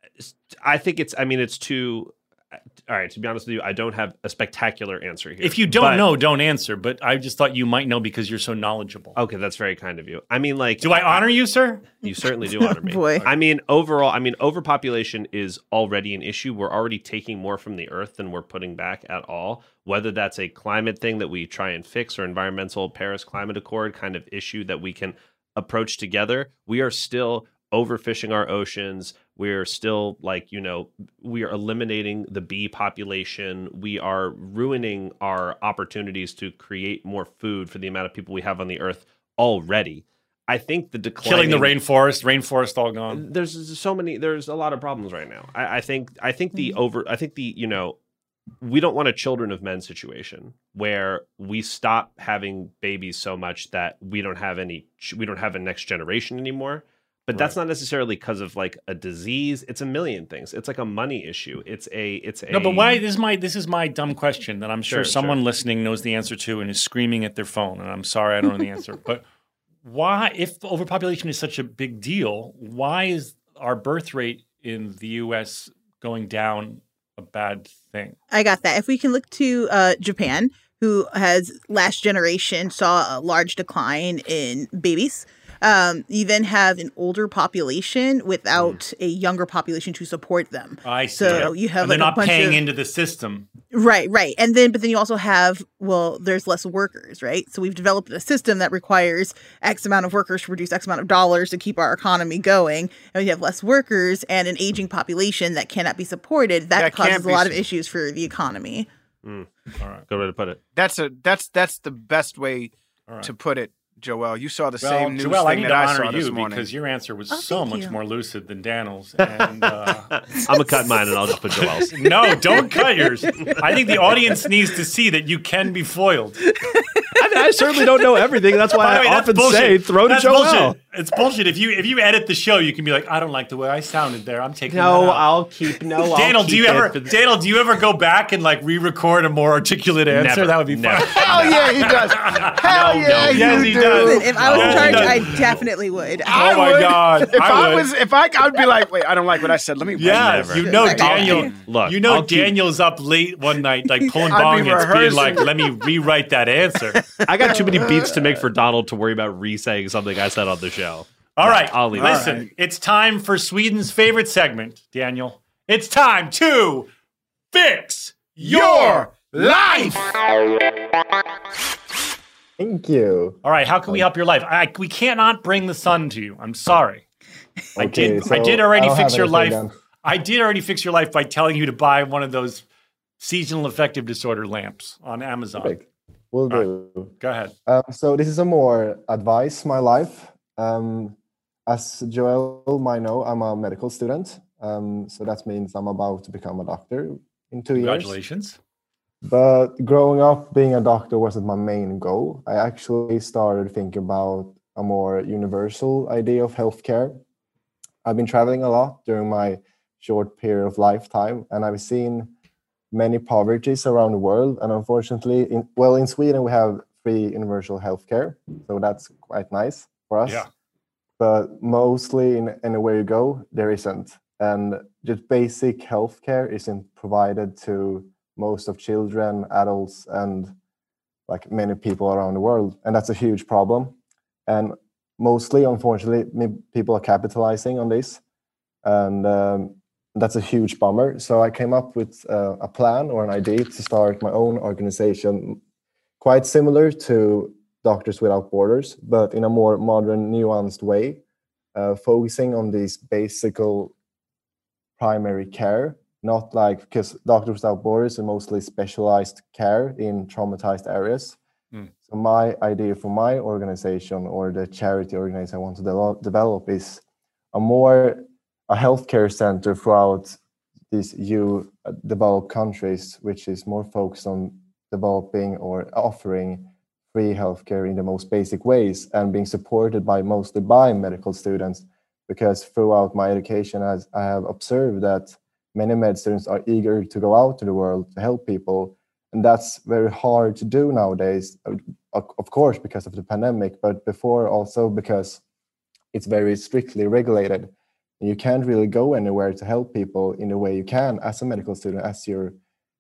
I think it's. I mean, it's too. All right. To be honest with you, I don't have a spectacular answer here. If you don't But- know, don't answer. But I just thought you might know because you're so knowledgeable. okay, that's very kind of you. I mean, like, Do I honor you, sir? You certainly do honor me. Boy. I mean, overall, I mean, overpopulation is already an issue. We're already taking more from the earth than we're putting back at all. Whether that's a climate thing that we try and fix or environmental Paris Climate Accord kind of issue that we can approach together, we are still overfishing our oceans. We're still like, you know, we are eliminating the bee population. We are ruining our opportunities to create more food for the amount of people we have on the earth already. I think the decline Killing the rainforest, rainforest all gone. there's so many there's a lot of problems right now. I, I think I think the Mm-hmm. over I think the you know we don't want a children of men situation where we stop having babies so much that we don't have any we don't have a next generation anymore. But that's not necessarily because of like a disease. It's a million things. It's like a money issue. It's a it's a No, but why? This is my this is my dumb question that I'm sure, Sure, someone sure. listening knows the answer to and is screaming at their phone. And I'm sorry I don't know the answer. But why, if overpopulation is such a big deal, why is our birth rate in the U S going down a bad thing? I got that. If we can look to uh, Japan, who has last generation saw a large decline in babies. Um, you then have an older population without a younger population to support them. I see. So you have and like they're a not bunch paying of, into the system. Right, right. And then, but then you also have, well, there's less workers, right? So we've developed a system that requires X amount of workers to produce X amount of dollars to keep our economy going. And we have less workers and an aging population that cannot be supported. That, That can't causes a be lot of s- issues for the economy. Mm, All right. good way to put it. That's a that's that's the best way All right. to put it, Joel. You saw the Well, same news Joel, I thing need that to I honor saw this you morning. because your answer was Oh, so thank much you. more lucid than Daniel's. And uh, I'm gonna cut mine and I'll just put Joel's. no, don't cut yours. I think the audience needs to see that you can be foiled. I, mean, I certainly don't know everything. That's why By the I way, that's often bullshit. say throw to That's Joel. bullshit. It's bullshit. If you if you edit the show, you can be like, I don't like the way I sounded there. I'm taking No, that out. I'll keep no. Daniel, I'll do you keep ever it. Daniel, do you ever go back and like re-record a more articulate answer? Never, That would be never. fun. Hell yeah, he does. Hell No, yeah, no. you Yes, he do. does. Listen, if I was Oh, in charge, no. I definitely would. I Oh my would. God, If I I, would. was, if I, I'd be like, wait, I don't like what I said. Let me. Yeah, Never. you know I'll Daniel. keep- look, you know I'll keep- Daniel's up late one night, like pulling I'd be bong hits, being rehearsing. like, "Let me rewrite that answer." I got too many beats to make for Donald to worry about re-saying something I said on the show. All No, right, I'll leave it. listen. All right. It's time for Sweden's favorite segment, Daniel. It's time to fix your life. Thank you. All right, how can we help your life? I, we cannot bring the sun to you. I'm sorry. I Okay, did. I so did already I don't fix have your life. anything then. I did already fix your life by telling you to buy one of those seasonal affective disorder lamps on Amazon. Perfect. Will All do. Go ahead. Um, so this is a more advice my life. Um, as Joel might know, I'm a medical student. Um, so that means I'm about to become a doctor in two years. Congratulations. But growing up, being a doctor wasn't my main goal. I actually started thinking about a more universal idea of healthcare. I've been traveling a lot during my short period of lifetime, and I've seen many poverties around the world. And unfortunately, in, well, in Sweden, we have free universal healthcare, so that's quite nice for us. Yeah. But mostly, in anywhere you go, there isn't. And just basic healthcare isn't provided to most of children, adults, and like many people around the world. And that's a huge problem. And mostly, unfortunately, me- people are capitalizing on this. And um, that's a huge bummer. So I came up with uh, a plan or an idea to start my own organization, quite similar to Doctors Without Borders, but in a more modern, nuanced way, uh, focusing on these basic primary care, not like, because Doctors Without Borders are mostly specialized care in traumatized areas. Mm. So my idea for my organization, or the charity organization I want to de- develop, is a more a healthcare center throughout these you uh, developed countries, which is more focused on developing or offering free healthcare in the most basic ways and being supported by mostly by medical students. Because throughout my education, as I have observed that many med students are eager to go out to the world to help people. And that's very hard to do nowadays, of course, because of the pandemic, but before also because it's very strictly regulated. You can't really go anywhere to help people in the way you can as a medical student, as you're,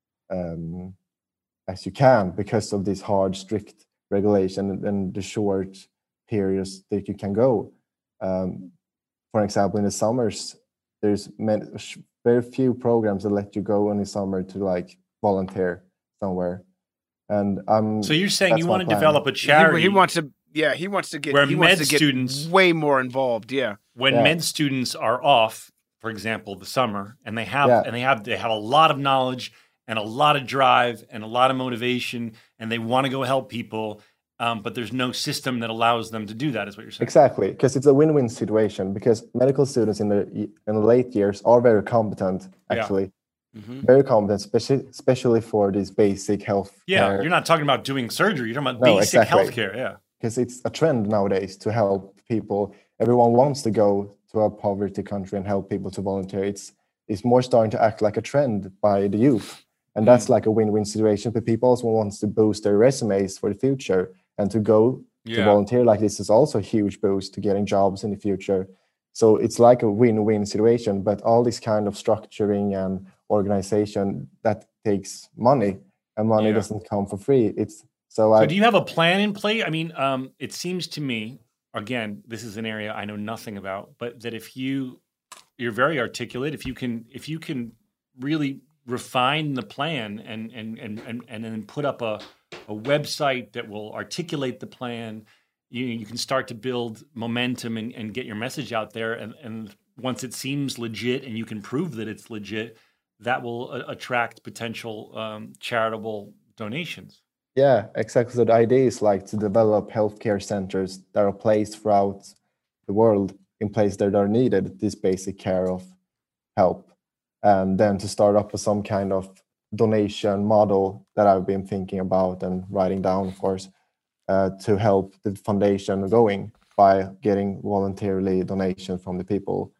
um, as you can, because of this hard, strict regulation and, and the short periods that you can go. Um, for example, in the summers, there's many, very few programs that let you go in the summer to like volunteer somewhere. And um, so you're saying you want to plan. develop a charity? He, he wants to, yeah, he wants to get where he med wants to get students way more involved. Yeah, when yeah. med students are off, for example, the summer, and they have yeah. and they have they have a lot of knowledge and a lot of drive and a lot of motivation, and they want to go help people. Um, but there's no system that allows them to do that, is what you're saying. Exactly, because it's a win-win situation. Because medical students in the in the late years are very competent, actually, yeah. mm-hmm. very competent, especially especially for this basic health. Yeah, care. You're not talking about doing surgery. You're talking about No, basic exactly. healthcare. Yeah, because it's a trend nowadays to help people. Everyone wants to go to a poverty country and help people to volunteer. It's it's more starting to act like a trend by the youth, and that's mm. like a win-win situation. But people also wants to boost their resumes for the future. And to go yeah. to volunteer like this is also a huge boost to getting jobs in the future. So it's like a win-win situation, but all this kind of structuring and organization, that takes money, and money yeah. doesn't come for free. It's so, so I, do you have a plan in play? I mean, um, it seems to me, again, this is an area I know nothing about, but that if you, you're very articulate, if you can, if you can really refine the plan and and and and, and then put up a a website that will articulate the plan, you you can start to build momentum and, and get your message out there. And, and once it seems legit and you can prove that it's legit, that will uh, attract potential um, charitable donations. Yeah, exactly. So the idea is like to develop healthcare centers that are placed throughout the world in places that are needed, this basic care of help. And then to start up with some kind of donation model that I've been thinking about and writing down, of course, uh, to help the foundation going by getting voluntarily donation from the people.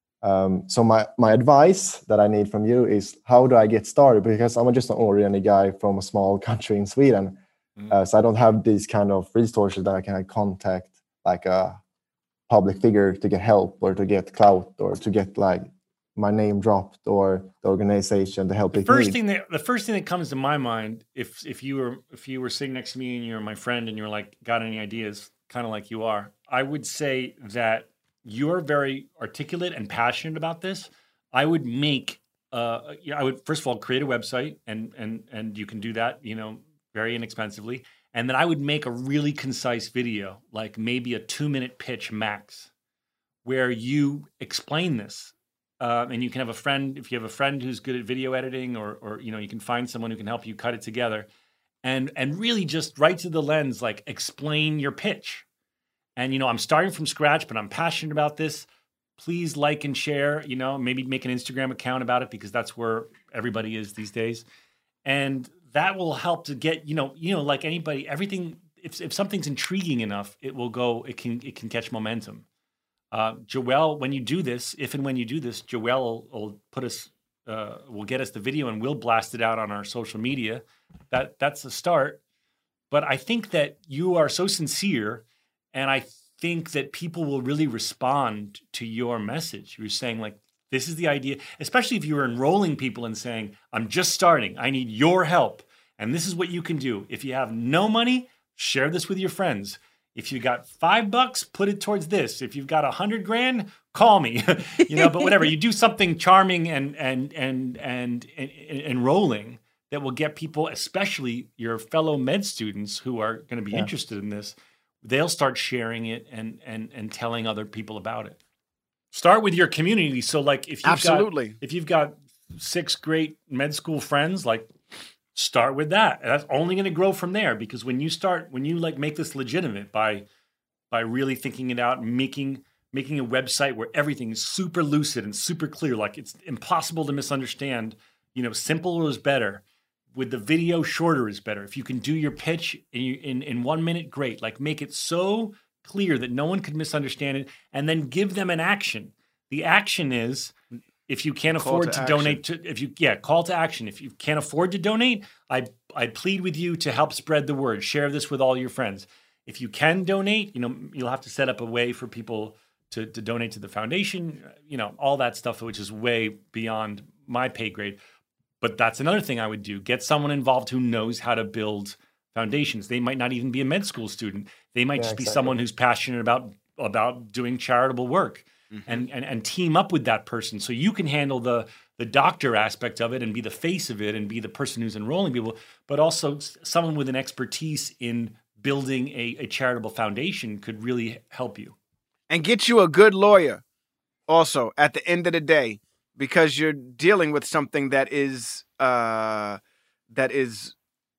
Um, so my, my advice that I need from you is, how do I get started? Because I'm just an ordinary guy from a small country in Sweden. Mm. Uh, so I don't have these kind of resources that I can contact like a public figure to get help or to get clout or to get like my name dropped or the organization to help. The first thing that the first thing that comes to my mind, if if you were if you were sitting next to me and you're my friend and you're like, got any ideas, kind of like you are, I would say that you're very articulate and passionate about this. I would make uh I would first of all create a website, and and and you can do that, you know, very inexpensively. And then I would make a really concise video, like maybe a two minute pitch max, where you explain this. Uh, and you can have a friend, if you have a friend who's good at video editing, or, or, you know, you can find someone who can help you cut it together, and, and really just right to the lens, like explain your pitch. And, you know, I'm starting from scratch, but I'm passionate about this. Please like and share, you know, maybe make an Instagram account about it, because that's where everybody is these days. And that will help to get, you know, you know, like anybody, everything, if, if something's intriguing enough, it will go, it can, it can catch momentum. Uh, Joelle, when you do this, if and when you do this, Joelle will, will put us, uh, will get us the video, and we'll blast it out on our social media. That that's a start. But I think that you are so sincere, and I think that people will really respond to your message. You're saying like, this is the idea, especially if you're enrolling people and saying, I'm just starting, I need your help, and this is what you can do. If you have no money, share this with your friends. If you got five bucks, put it towards this. If you've got a hundred grand, call me. You know, but whatever, you do something charming and and and and, and, and enrolling that will get people, especially your fellow med students who are going to be yeah. interested in this. They'll start sharing it and and and telling other people about it. Start with your community. So, like, if you've absolutely, got, if you've got six great med school friends, like, start with that. And that's only going to grow from there, because when you start, when you like make this legitimate by, by really thinking it out, making, making a website where everything is super lucid and super clear, like it's impossible to misunderstand. You know, simpler is better. With the video, shorter is better. If you can do your pitch in, in, in one minute, great. Like make it so clear that no one could misunderstand it, and then give them an action. The action is, if you can't Call afford to to, action. donate to, if you, yeah, call to action. If you can't afford to donate, I, I plead with you to help spread the word. Share this with all your friends. If you can donate, you know, you'll have to set up a way for people to, to donate to the foundation, you know, all that stuff, which is way beyond my pay grade. But that's another thing I would do. Get someone involved who knows how to build foundations. They might not even be a med school student. They might Yeah, just be exactly. someone who's passionate about, about doing charitable work. And, and and team up with that person so you can handle the the doctor aspect of it and be the face of it and be the person who's enrolling people, but also s- someone with an expertise in building a, a charitable foundation could really help you. And get you a good lawyer also at the end of the day, because you're dealing with something that is uh that is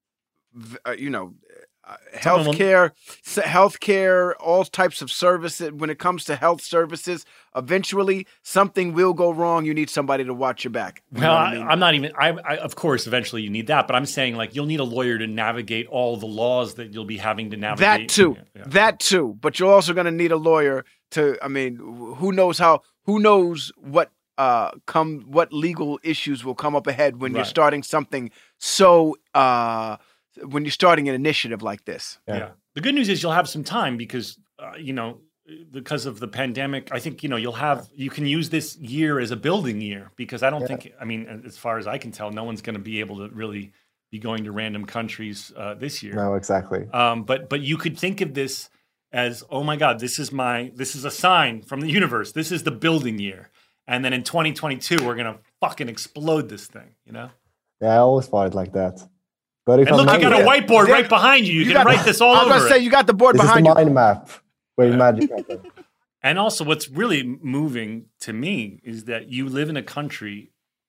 v- uh, you know uh, Someone will- healthcare s- healthcare all types of services. When it comes to health services, eventually something will go wrong. You need somebody to watch your back. You know Well, what I, I mean? I'm not even. I, I of course eventually you need that, but I'm saying like you'll need a lawyer to navigate all the laws that you'll be having to navigate. That too. Yeah, yeah. That too. But you're also going to need a lawyer to, I mean, who knows how, who knows what uh come what legal issues will come up ahead when you're Right. starting something so uh when you're starting an initiative like this. Yeah. Yeah. The good news is you'll have some time because uh, you know because of the pandemic. I think you know you'll have you can use this year as a building year because I don't Yeah. think I mean as far as I can tell, no one's going to be able to really be going to random countries uh, this year. No, exactly. Um, but but you could think of this as, oh my God, this is my this is a sign from the universe. This is the building year, and then in twenty twenty-two we're gonna fucking explode this thing, you know. Yeah, I always thought it like that. But if And I look, you may- got a Yeah. whiteboard Yeah. right behind you. You, You can got- write this all I was over going to say, it. you got the board this is the behind you. mind map where magic happens. And also, what's really moving to me is that you live in a country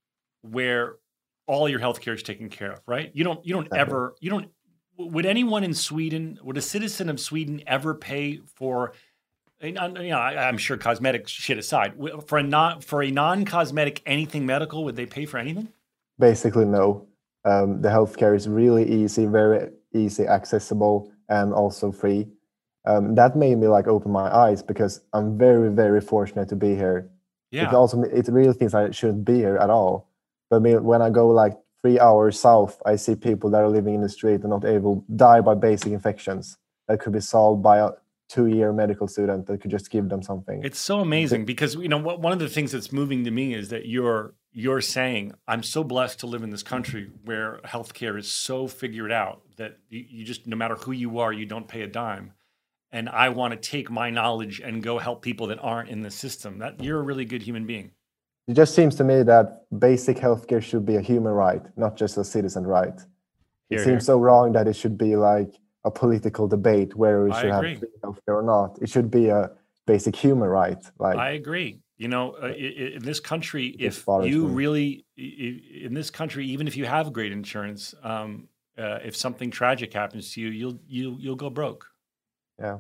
where all your healthcare is taken care of, right? You don't, you don't Exactly. ever, you don't. Would anyone in Sweden, would a citizen of Sweden ever pay for? And, uh, you know, I, I'm sure cosmetic shit aside, w- for a non for a non-cosmetic anything medical, would they pay for anything? Basically, no. Um, the healthcare is really easy, very easy, accessible, and also free. Um, that made me like open my eyes because I'm very, very fortunate to be here. It Yeah, also it really thinks I shouldn't be here at all. But I mean, when I go like three hours south, I see people that are living in the street and not able die by basic infections that could be solved by a two-year medical student that could just give them something. it's so amazing because you know what, one of the things that's moving to me is that you're you're saying I'm so blessed to live in this country where healthcare is so figured out that you, you just no matter who you are, you don't pay a dime. And I want to take my knowledge and go help people that aren't in the system. That you're a really good human being. It just seems to me that basic healthcare should be a human right, not just a citizen right. It Here, seems here. so wrong that it should be like a political debate where we I should have agree. free healthcare or not. It should be a basic human right. Like I agree. You know, uh, i- i- in this country, just if bothers you me. really, i- i- in this country, even if you have great insurance, um, uh, if something tragic happens to you, you'll you you'll go broke. yeah.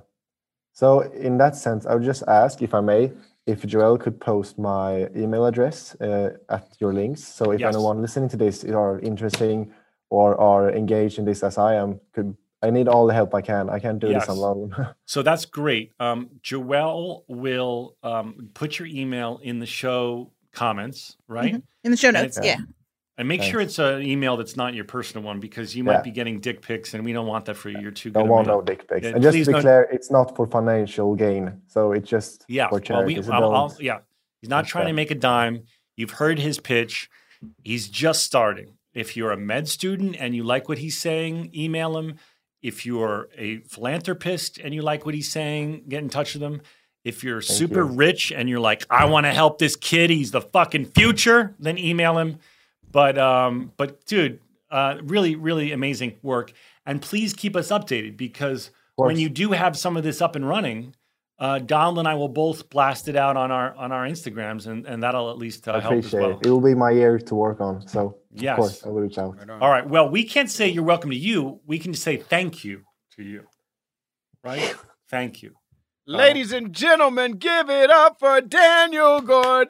So in that sense, I would just ask, if I may, if Joel could post my email address uh, at your links. So if Yes. anyone listening to this are interesting or are engaged in this as I am, could I need all the help I can. I can't do Yes. this alone. So that's great. Um, Joelle will um, put your email in the show comments, right? Mhm. In the show And notes, it's- yeah. And make sure it's an email that's not your personal one because you might Yeah. be getting dick pics, and we don't want that for you. You're too good. Don't a want man. no dick pics. Yeah, And just please to be don't- clear, it's not for financial gain. So it's just Yeah, for well, charity. we, so I'll, I'll, don't- yeah. He's not trying to make a dime. You've heard his pitch. He's just starting. If you're a med student and you like what he's saying, email him. If you're a philanthropist and you like what he's saying, get in touch with him. If you're Thank super you. rich and you're like, I want to help this kid, he's the fucking future, then email him. But um, but dude, uh, really, really amazing work. And please keep us updated because when course. you do have some of this up and running, uh, Donald and I will both blast it out on our on our Instagrams, and, and that'll at least uh, I help as appreciate well. it. It will be my year to work on. So Yes. of course I will reach out. All right. Well, we can't say you're welcome to you. We can say thank you to you. Right? Thank you. Ladies and gentlemen, give it up for Daniel Gordetti.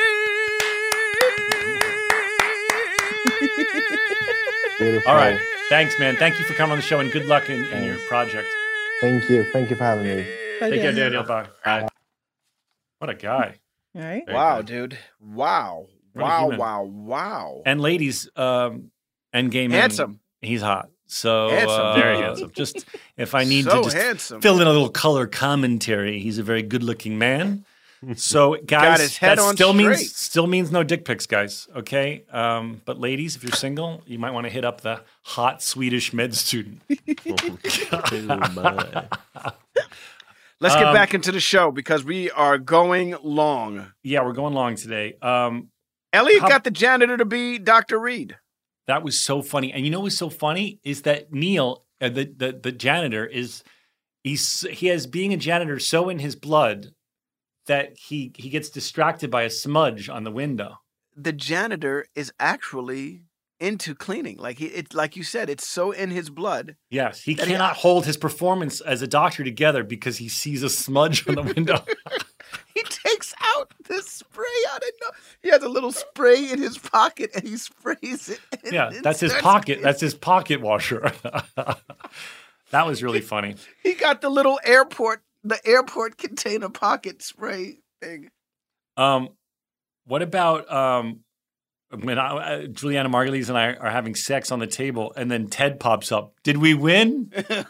Beautiful. All right. Thanks, man. Thank you for coming on the show, and good luck in, in your project. Thank you. Thank you for having me. Bye, Take care, Daniel. Daniel. Bye. Bye. What a guy. All right. Very Wow, good. dude. Wow. What a Wow, human. wow, wow. And ladies, um, and gay men. Handsome. He's hot. So Handsome. uh, Very handsome. Just if I need So to just handsome. fill in a little color commentary, he's a very good-looking man. So guys, Got his head that on still straight. means still means no dick pics, guys. Okay, um, but ladies, if you're single, you might want to hit up the hot Swedish med student. Oh, my. Let's get Um, back into the show because we are going long. Yeah, we're going long today. Um, Elliot How- got the janitor to be Doctor Reed. That was so funny. And you know what's so funny is that Neil, uh, the, the the janitor, is he's he has being a janitor so in his blood that he he gets distracted by a smudge on the window. The janitor is actually into cleaning. Like he, it, like you said, it's so in his blood. Yes, he That he- cannot hold his performance as a doctor together because he sees a smudge on the window. He takes out the spray out of no. He has a little spray in his pocket and he sprays it. and Yeah, it that's his starts- pocket. That's his pocket washer. That was really funny. He got the little airport, the airport container pocket spray thing. Um, what about um, when I, uh, Juliana Margulies and I are having sex on the table, and then Ted pops up? Did we win?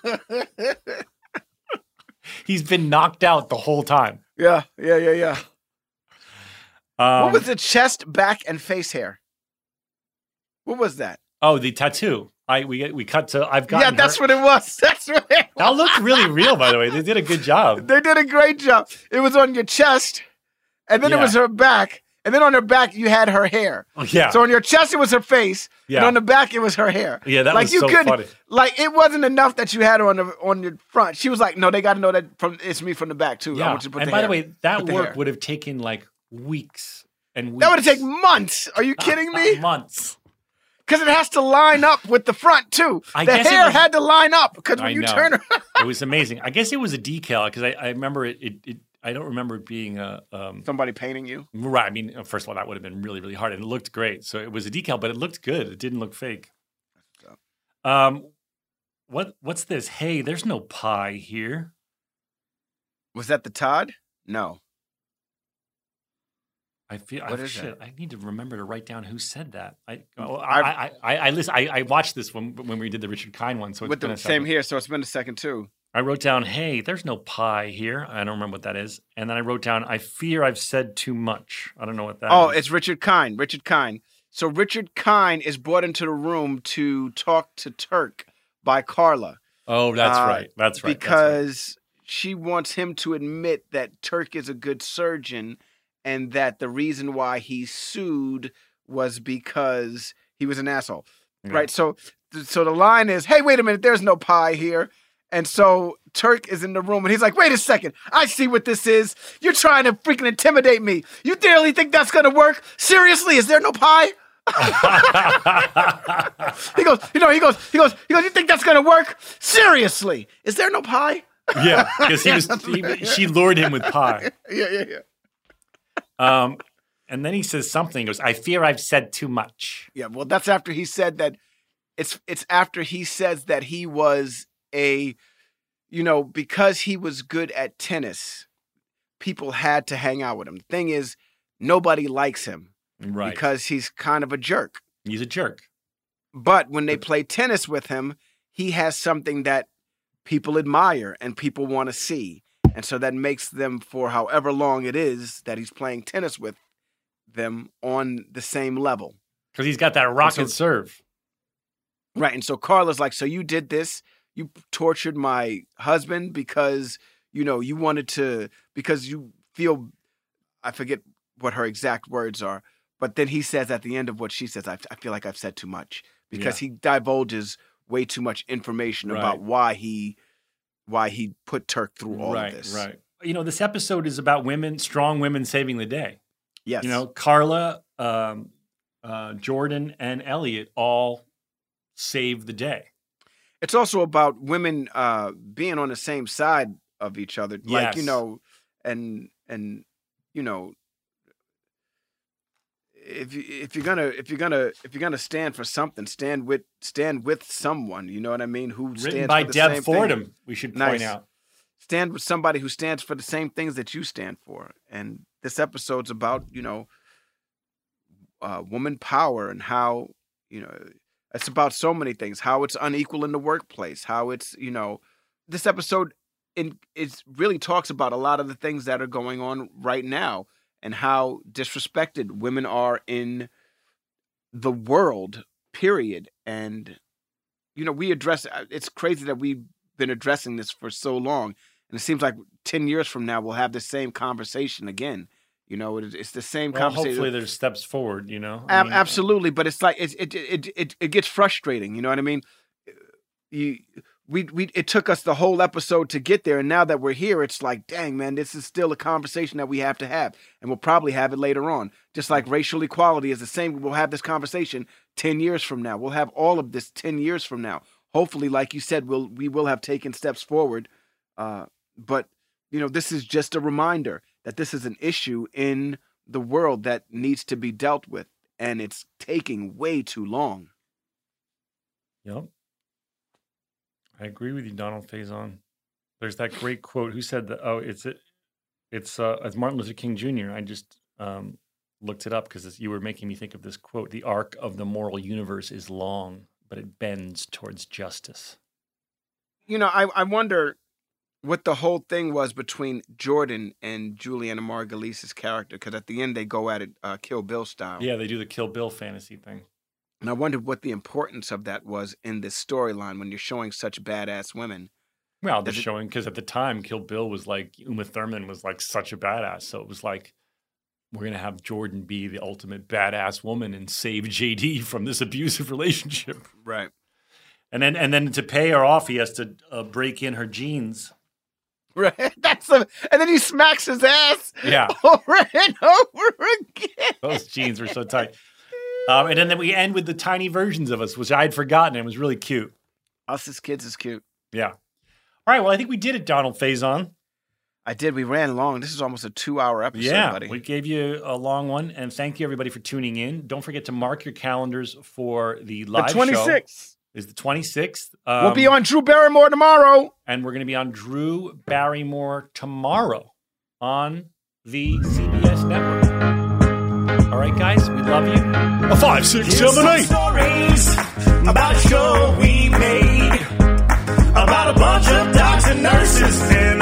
He's been knocked out the whole time. Yeah, yeah, yeah, yeah. Um, What was the chest, back, and face hair? What was that? Oh, the tattoo. I we we cut to. I've got. Yeah, that's what it was. That's what it was. That looked really real, by the way. They did a good job. They did a great job. It was on your chest, and then it Yeah. was her back, and then on her back you had her hair. Oh, yeah, So on your chest it was her face, Yeah. and on the back it was her hair. yeah, that like was you so couldn't, funny. like it wasn't enough that you had her on the on your front. She was like, no, they got to know that from it's me from the back too. I Yeah, want you to put and the by hair. the way, that Put the work hair. would have taken like weeks and weeks. That would have taken months. Are you kidding me? Months. Because it has to line up with the front too. I the guess it hair was- had to line up because when I you know. turn her, It was amazing. I guess it was a decal because I, I remember it, it, it. I don't remember it being a. Um, somebody painting you. right. I mean, first of all, that would have been really, really hard, and it looked great. So it was a decal, but it looked good. It didn't look fake. Um, what what's this? Hey, there's no pie here. Was that the Todd? No. I feel. What I, is shit, that? I need to remember to write down who said that. I oh, I've- I, I, I, I, listen, I, I watched this when when we did the Richard Kind one. So it's With been the a same second. here, so it's been a second too. I wrote down, hey, there's no pie here. I don't remember what that is. And then I wrote down, I fear I've said too much. I don't know what that is. Oh, it's Richard Kind. Richard Kind. So Richard Kind is brought into the room to talk to Turk by Carla. Oh, that's uh, right. That's right. Because she wants him to admit that Turk is a good surgeon and that the reason why he sued was because he was an asshole. Yeah. Right? So so the line is, hey, wait a minute, there's no pie here. And so Turk is in the room and he's like, wait a second, I see what this is. You're trying to freaking intimidate me. You really think that's going to work? Seriously, is there no pie? He goes, you know, he goes, he goes, he goes, you think that's going to work? Seriously, is there no pie? Yeah, because he was. He, she lured him with pie. Yeah, yeah, yeah. Um, and then he says something. He goes, I fear I've said too much. Yeah, well, that's after he said that. It's it's after he says that he was a, you know, because he was good at tennis, people had to hang out with him. The thing is, nobody likes him Right. because he's kind of a jerk. He's a jerk. But when they play tennis with him, he has something that people admire and people want to see. And so that makes them, for however long it is that he's playing tennis with them, on the same level. Because he's got that rocket so- serve. Right. And so Carla's like, so you did this, you tortured my husband because, you know, you wanted to, because you feel, I forget what her exact words are, but then he says at the end of what she says, I, I feel like I've said too much, because he divulges way too much information Right. about why he, why he put Turk through all right, of this. right. You know, this episode is about women, strong women saving the day. Yes. You know, Carla, um, uh, Jordan, and Elliot all save the day. It's also about women uh, being on the same side of each other. Like, you Yes. know, and and you know, if you if you're gonna if you're gonna if you're gonna stand for something, stand with stand with someone. You know what I mean? Who Written stands by for the Deb same Fordham, thing. we should Nice. point out. Stand with somebody who stands for the same things that you stand for. And this episode's about, you know, uh, woman power and how, you know, it's about so many things. How it's unequal in the workplace. How it's, you know, this episode in it really talks about a lot of the things that are going on right now and how disrespected women are in the world, period. And, you know, we address, it's crazy that we've been addressing this for so long. And it seems like ten years from now, we'll have the same conversation again. You know, it, it's the same Well, conversation. hopefully there's steps forward, you know? I Ab- mean, absolutely, but it's like it it, it it it gets frustrating. You know what I mean? You we we it took us the whole episode to get there, and now that we're here, it's like, dang man, this is still a conversation that we have to have, and we'll probably have it later on. Just like racial equality is the same. We'll have this conversation ten years from now. We'll have all of this ten years from now. Hopefully, like you said, we'll we will have taken steps forward. Uh, but you know, this is just a reminder that this is an issue in the world that needs to be dealt with, and it's taking way too long. Yep. I agree with you, Donald Faison. There's that great quote. Who said that? Oh, it's it. It's uh, it's Martin Luther King Junior I just um, looked it up because you were making me think of this quote. The arc of the moral universe is long, but it bends towards justice. You know, I, I wonder what the whole thing was between Jordan and Juliana Margulies' character, because at the end they go at it uh, Kill Bill style. Yeah, they do the Kill Bill fantasy thing. And I wondered what the importance of that was in this storyline when you're showing such badass women. Well, they're Does it- showing because at the time Kill Bill was like Uma Thurman was like such a badass, so it was like we're gonna have Jordan be the ultimate badass woman and save J D from this abusive relationship. Right. And then and then to pay her off, he has to uh, break in her jeans. Right. That's a, and then he smacks his ass Yeah, over and over again. those jeans were so tight. Um, and then, then we end with the tiny versions of us, which I had forgotten. It was really cute. Us as kids is cute. Yeah. All right. Well, I think we did it, Donald Faison. I did. We ran long. This is almost a two-hour episode, Yeah, buddy. we gave you a long one, and thank you everybody for tuning in. Don't forget to mark your calendars for the the live show. twenty-sixth. Is the twenty-sixth. Um, We'll be on Drew Barrymore tomorrow. and we're going to be on Drew Barrymore tomorrow on the C B S network. All right, guys, we love you. A five, six, Here's seven, some eight. stories about a show we made about a bunch of docs and nurses and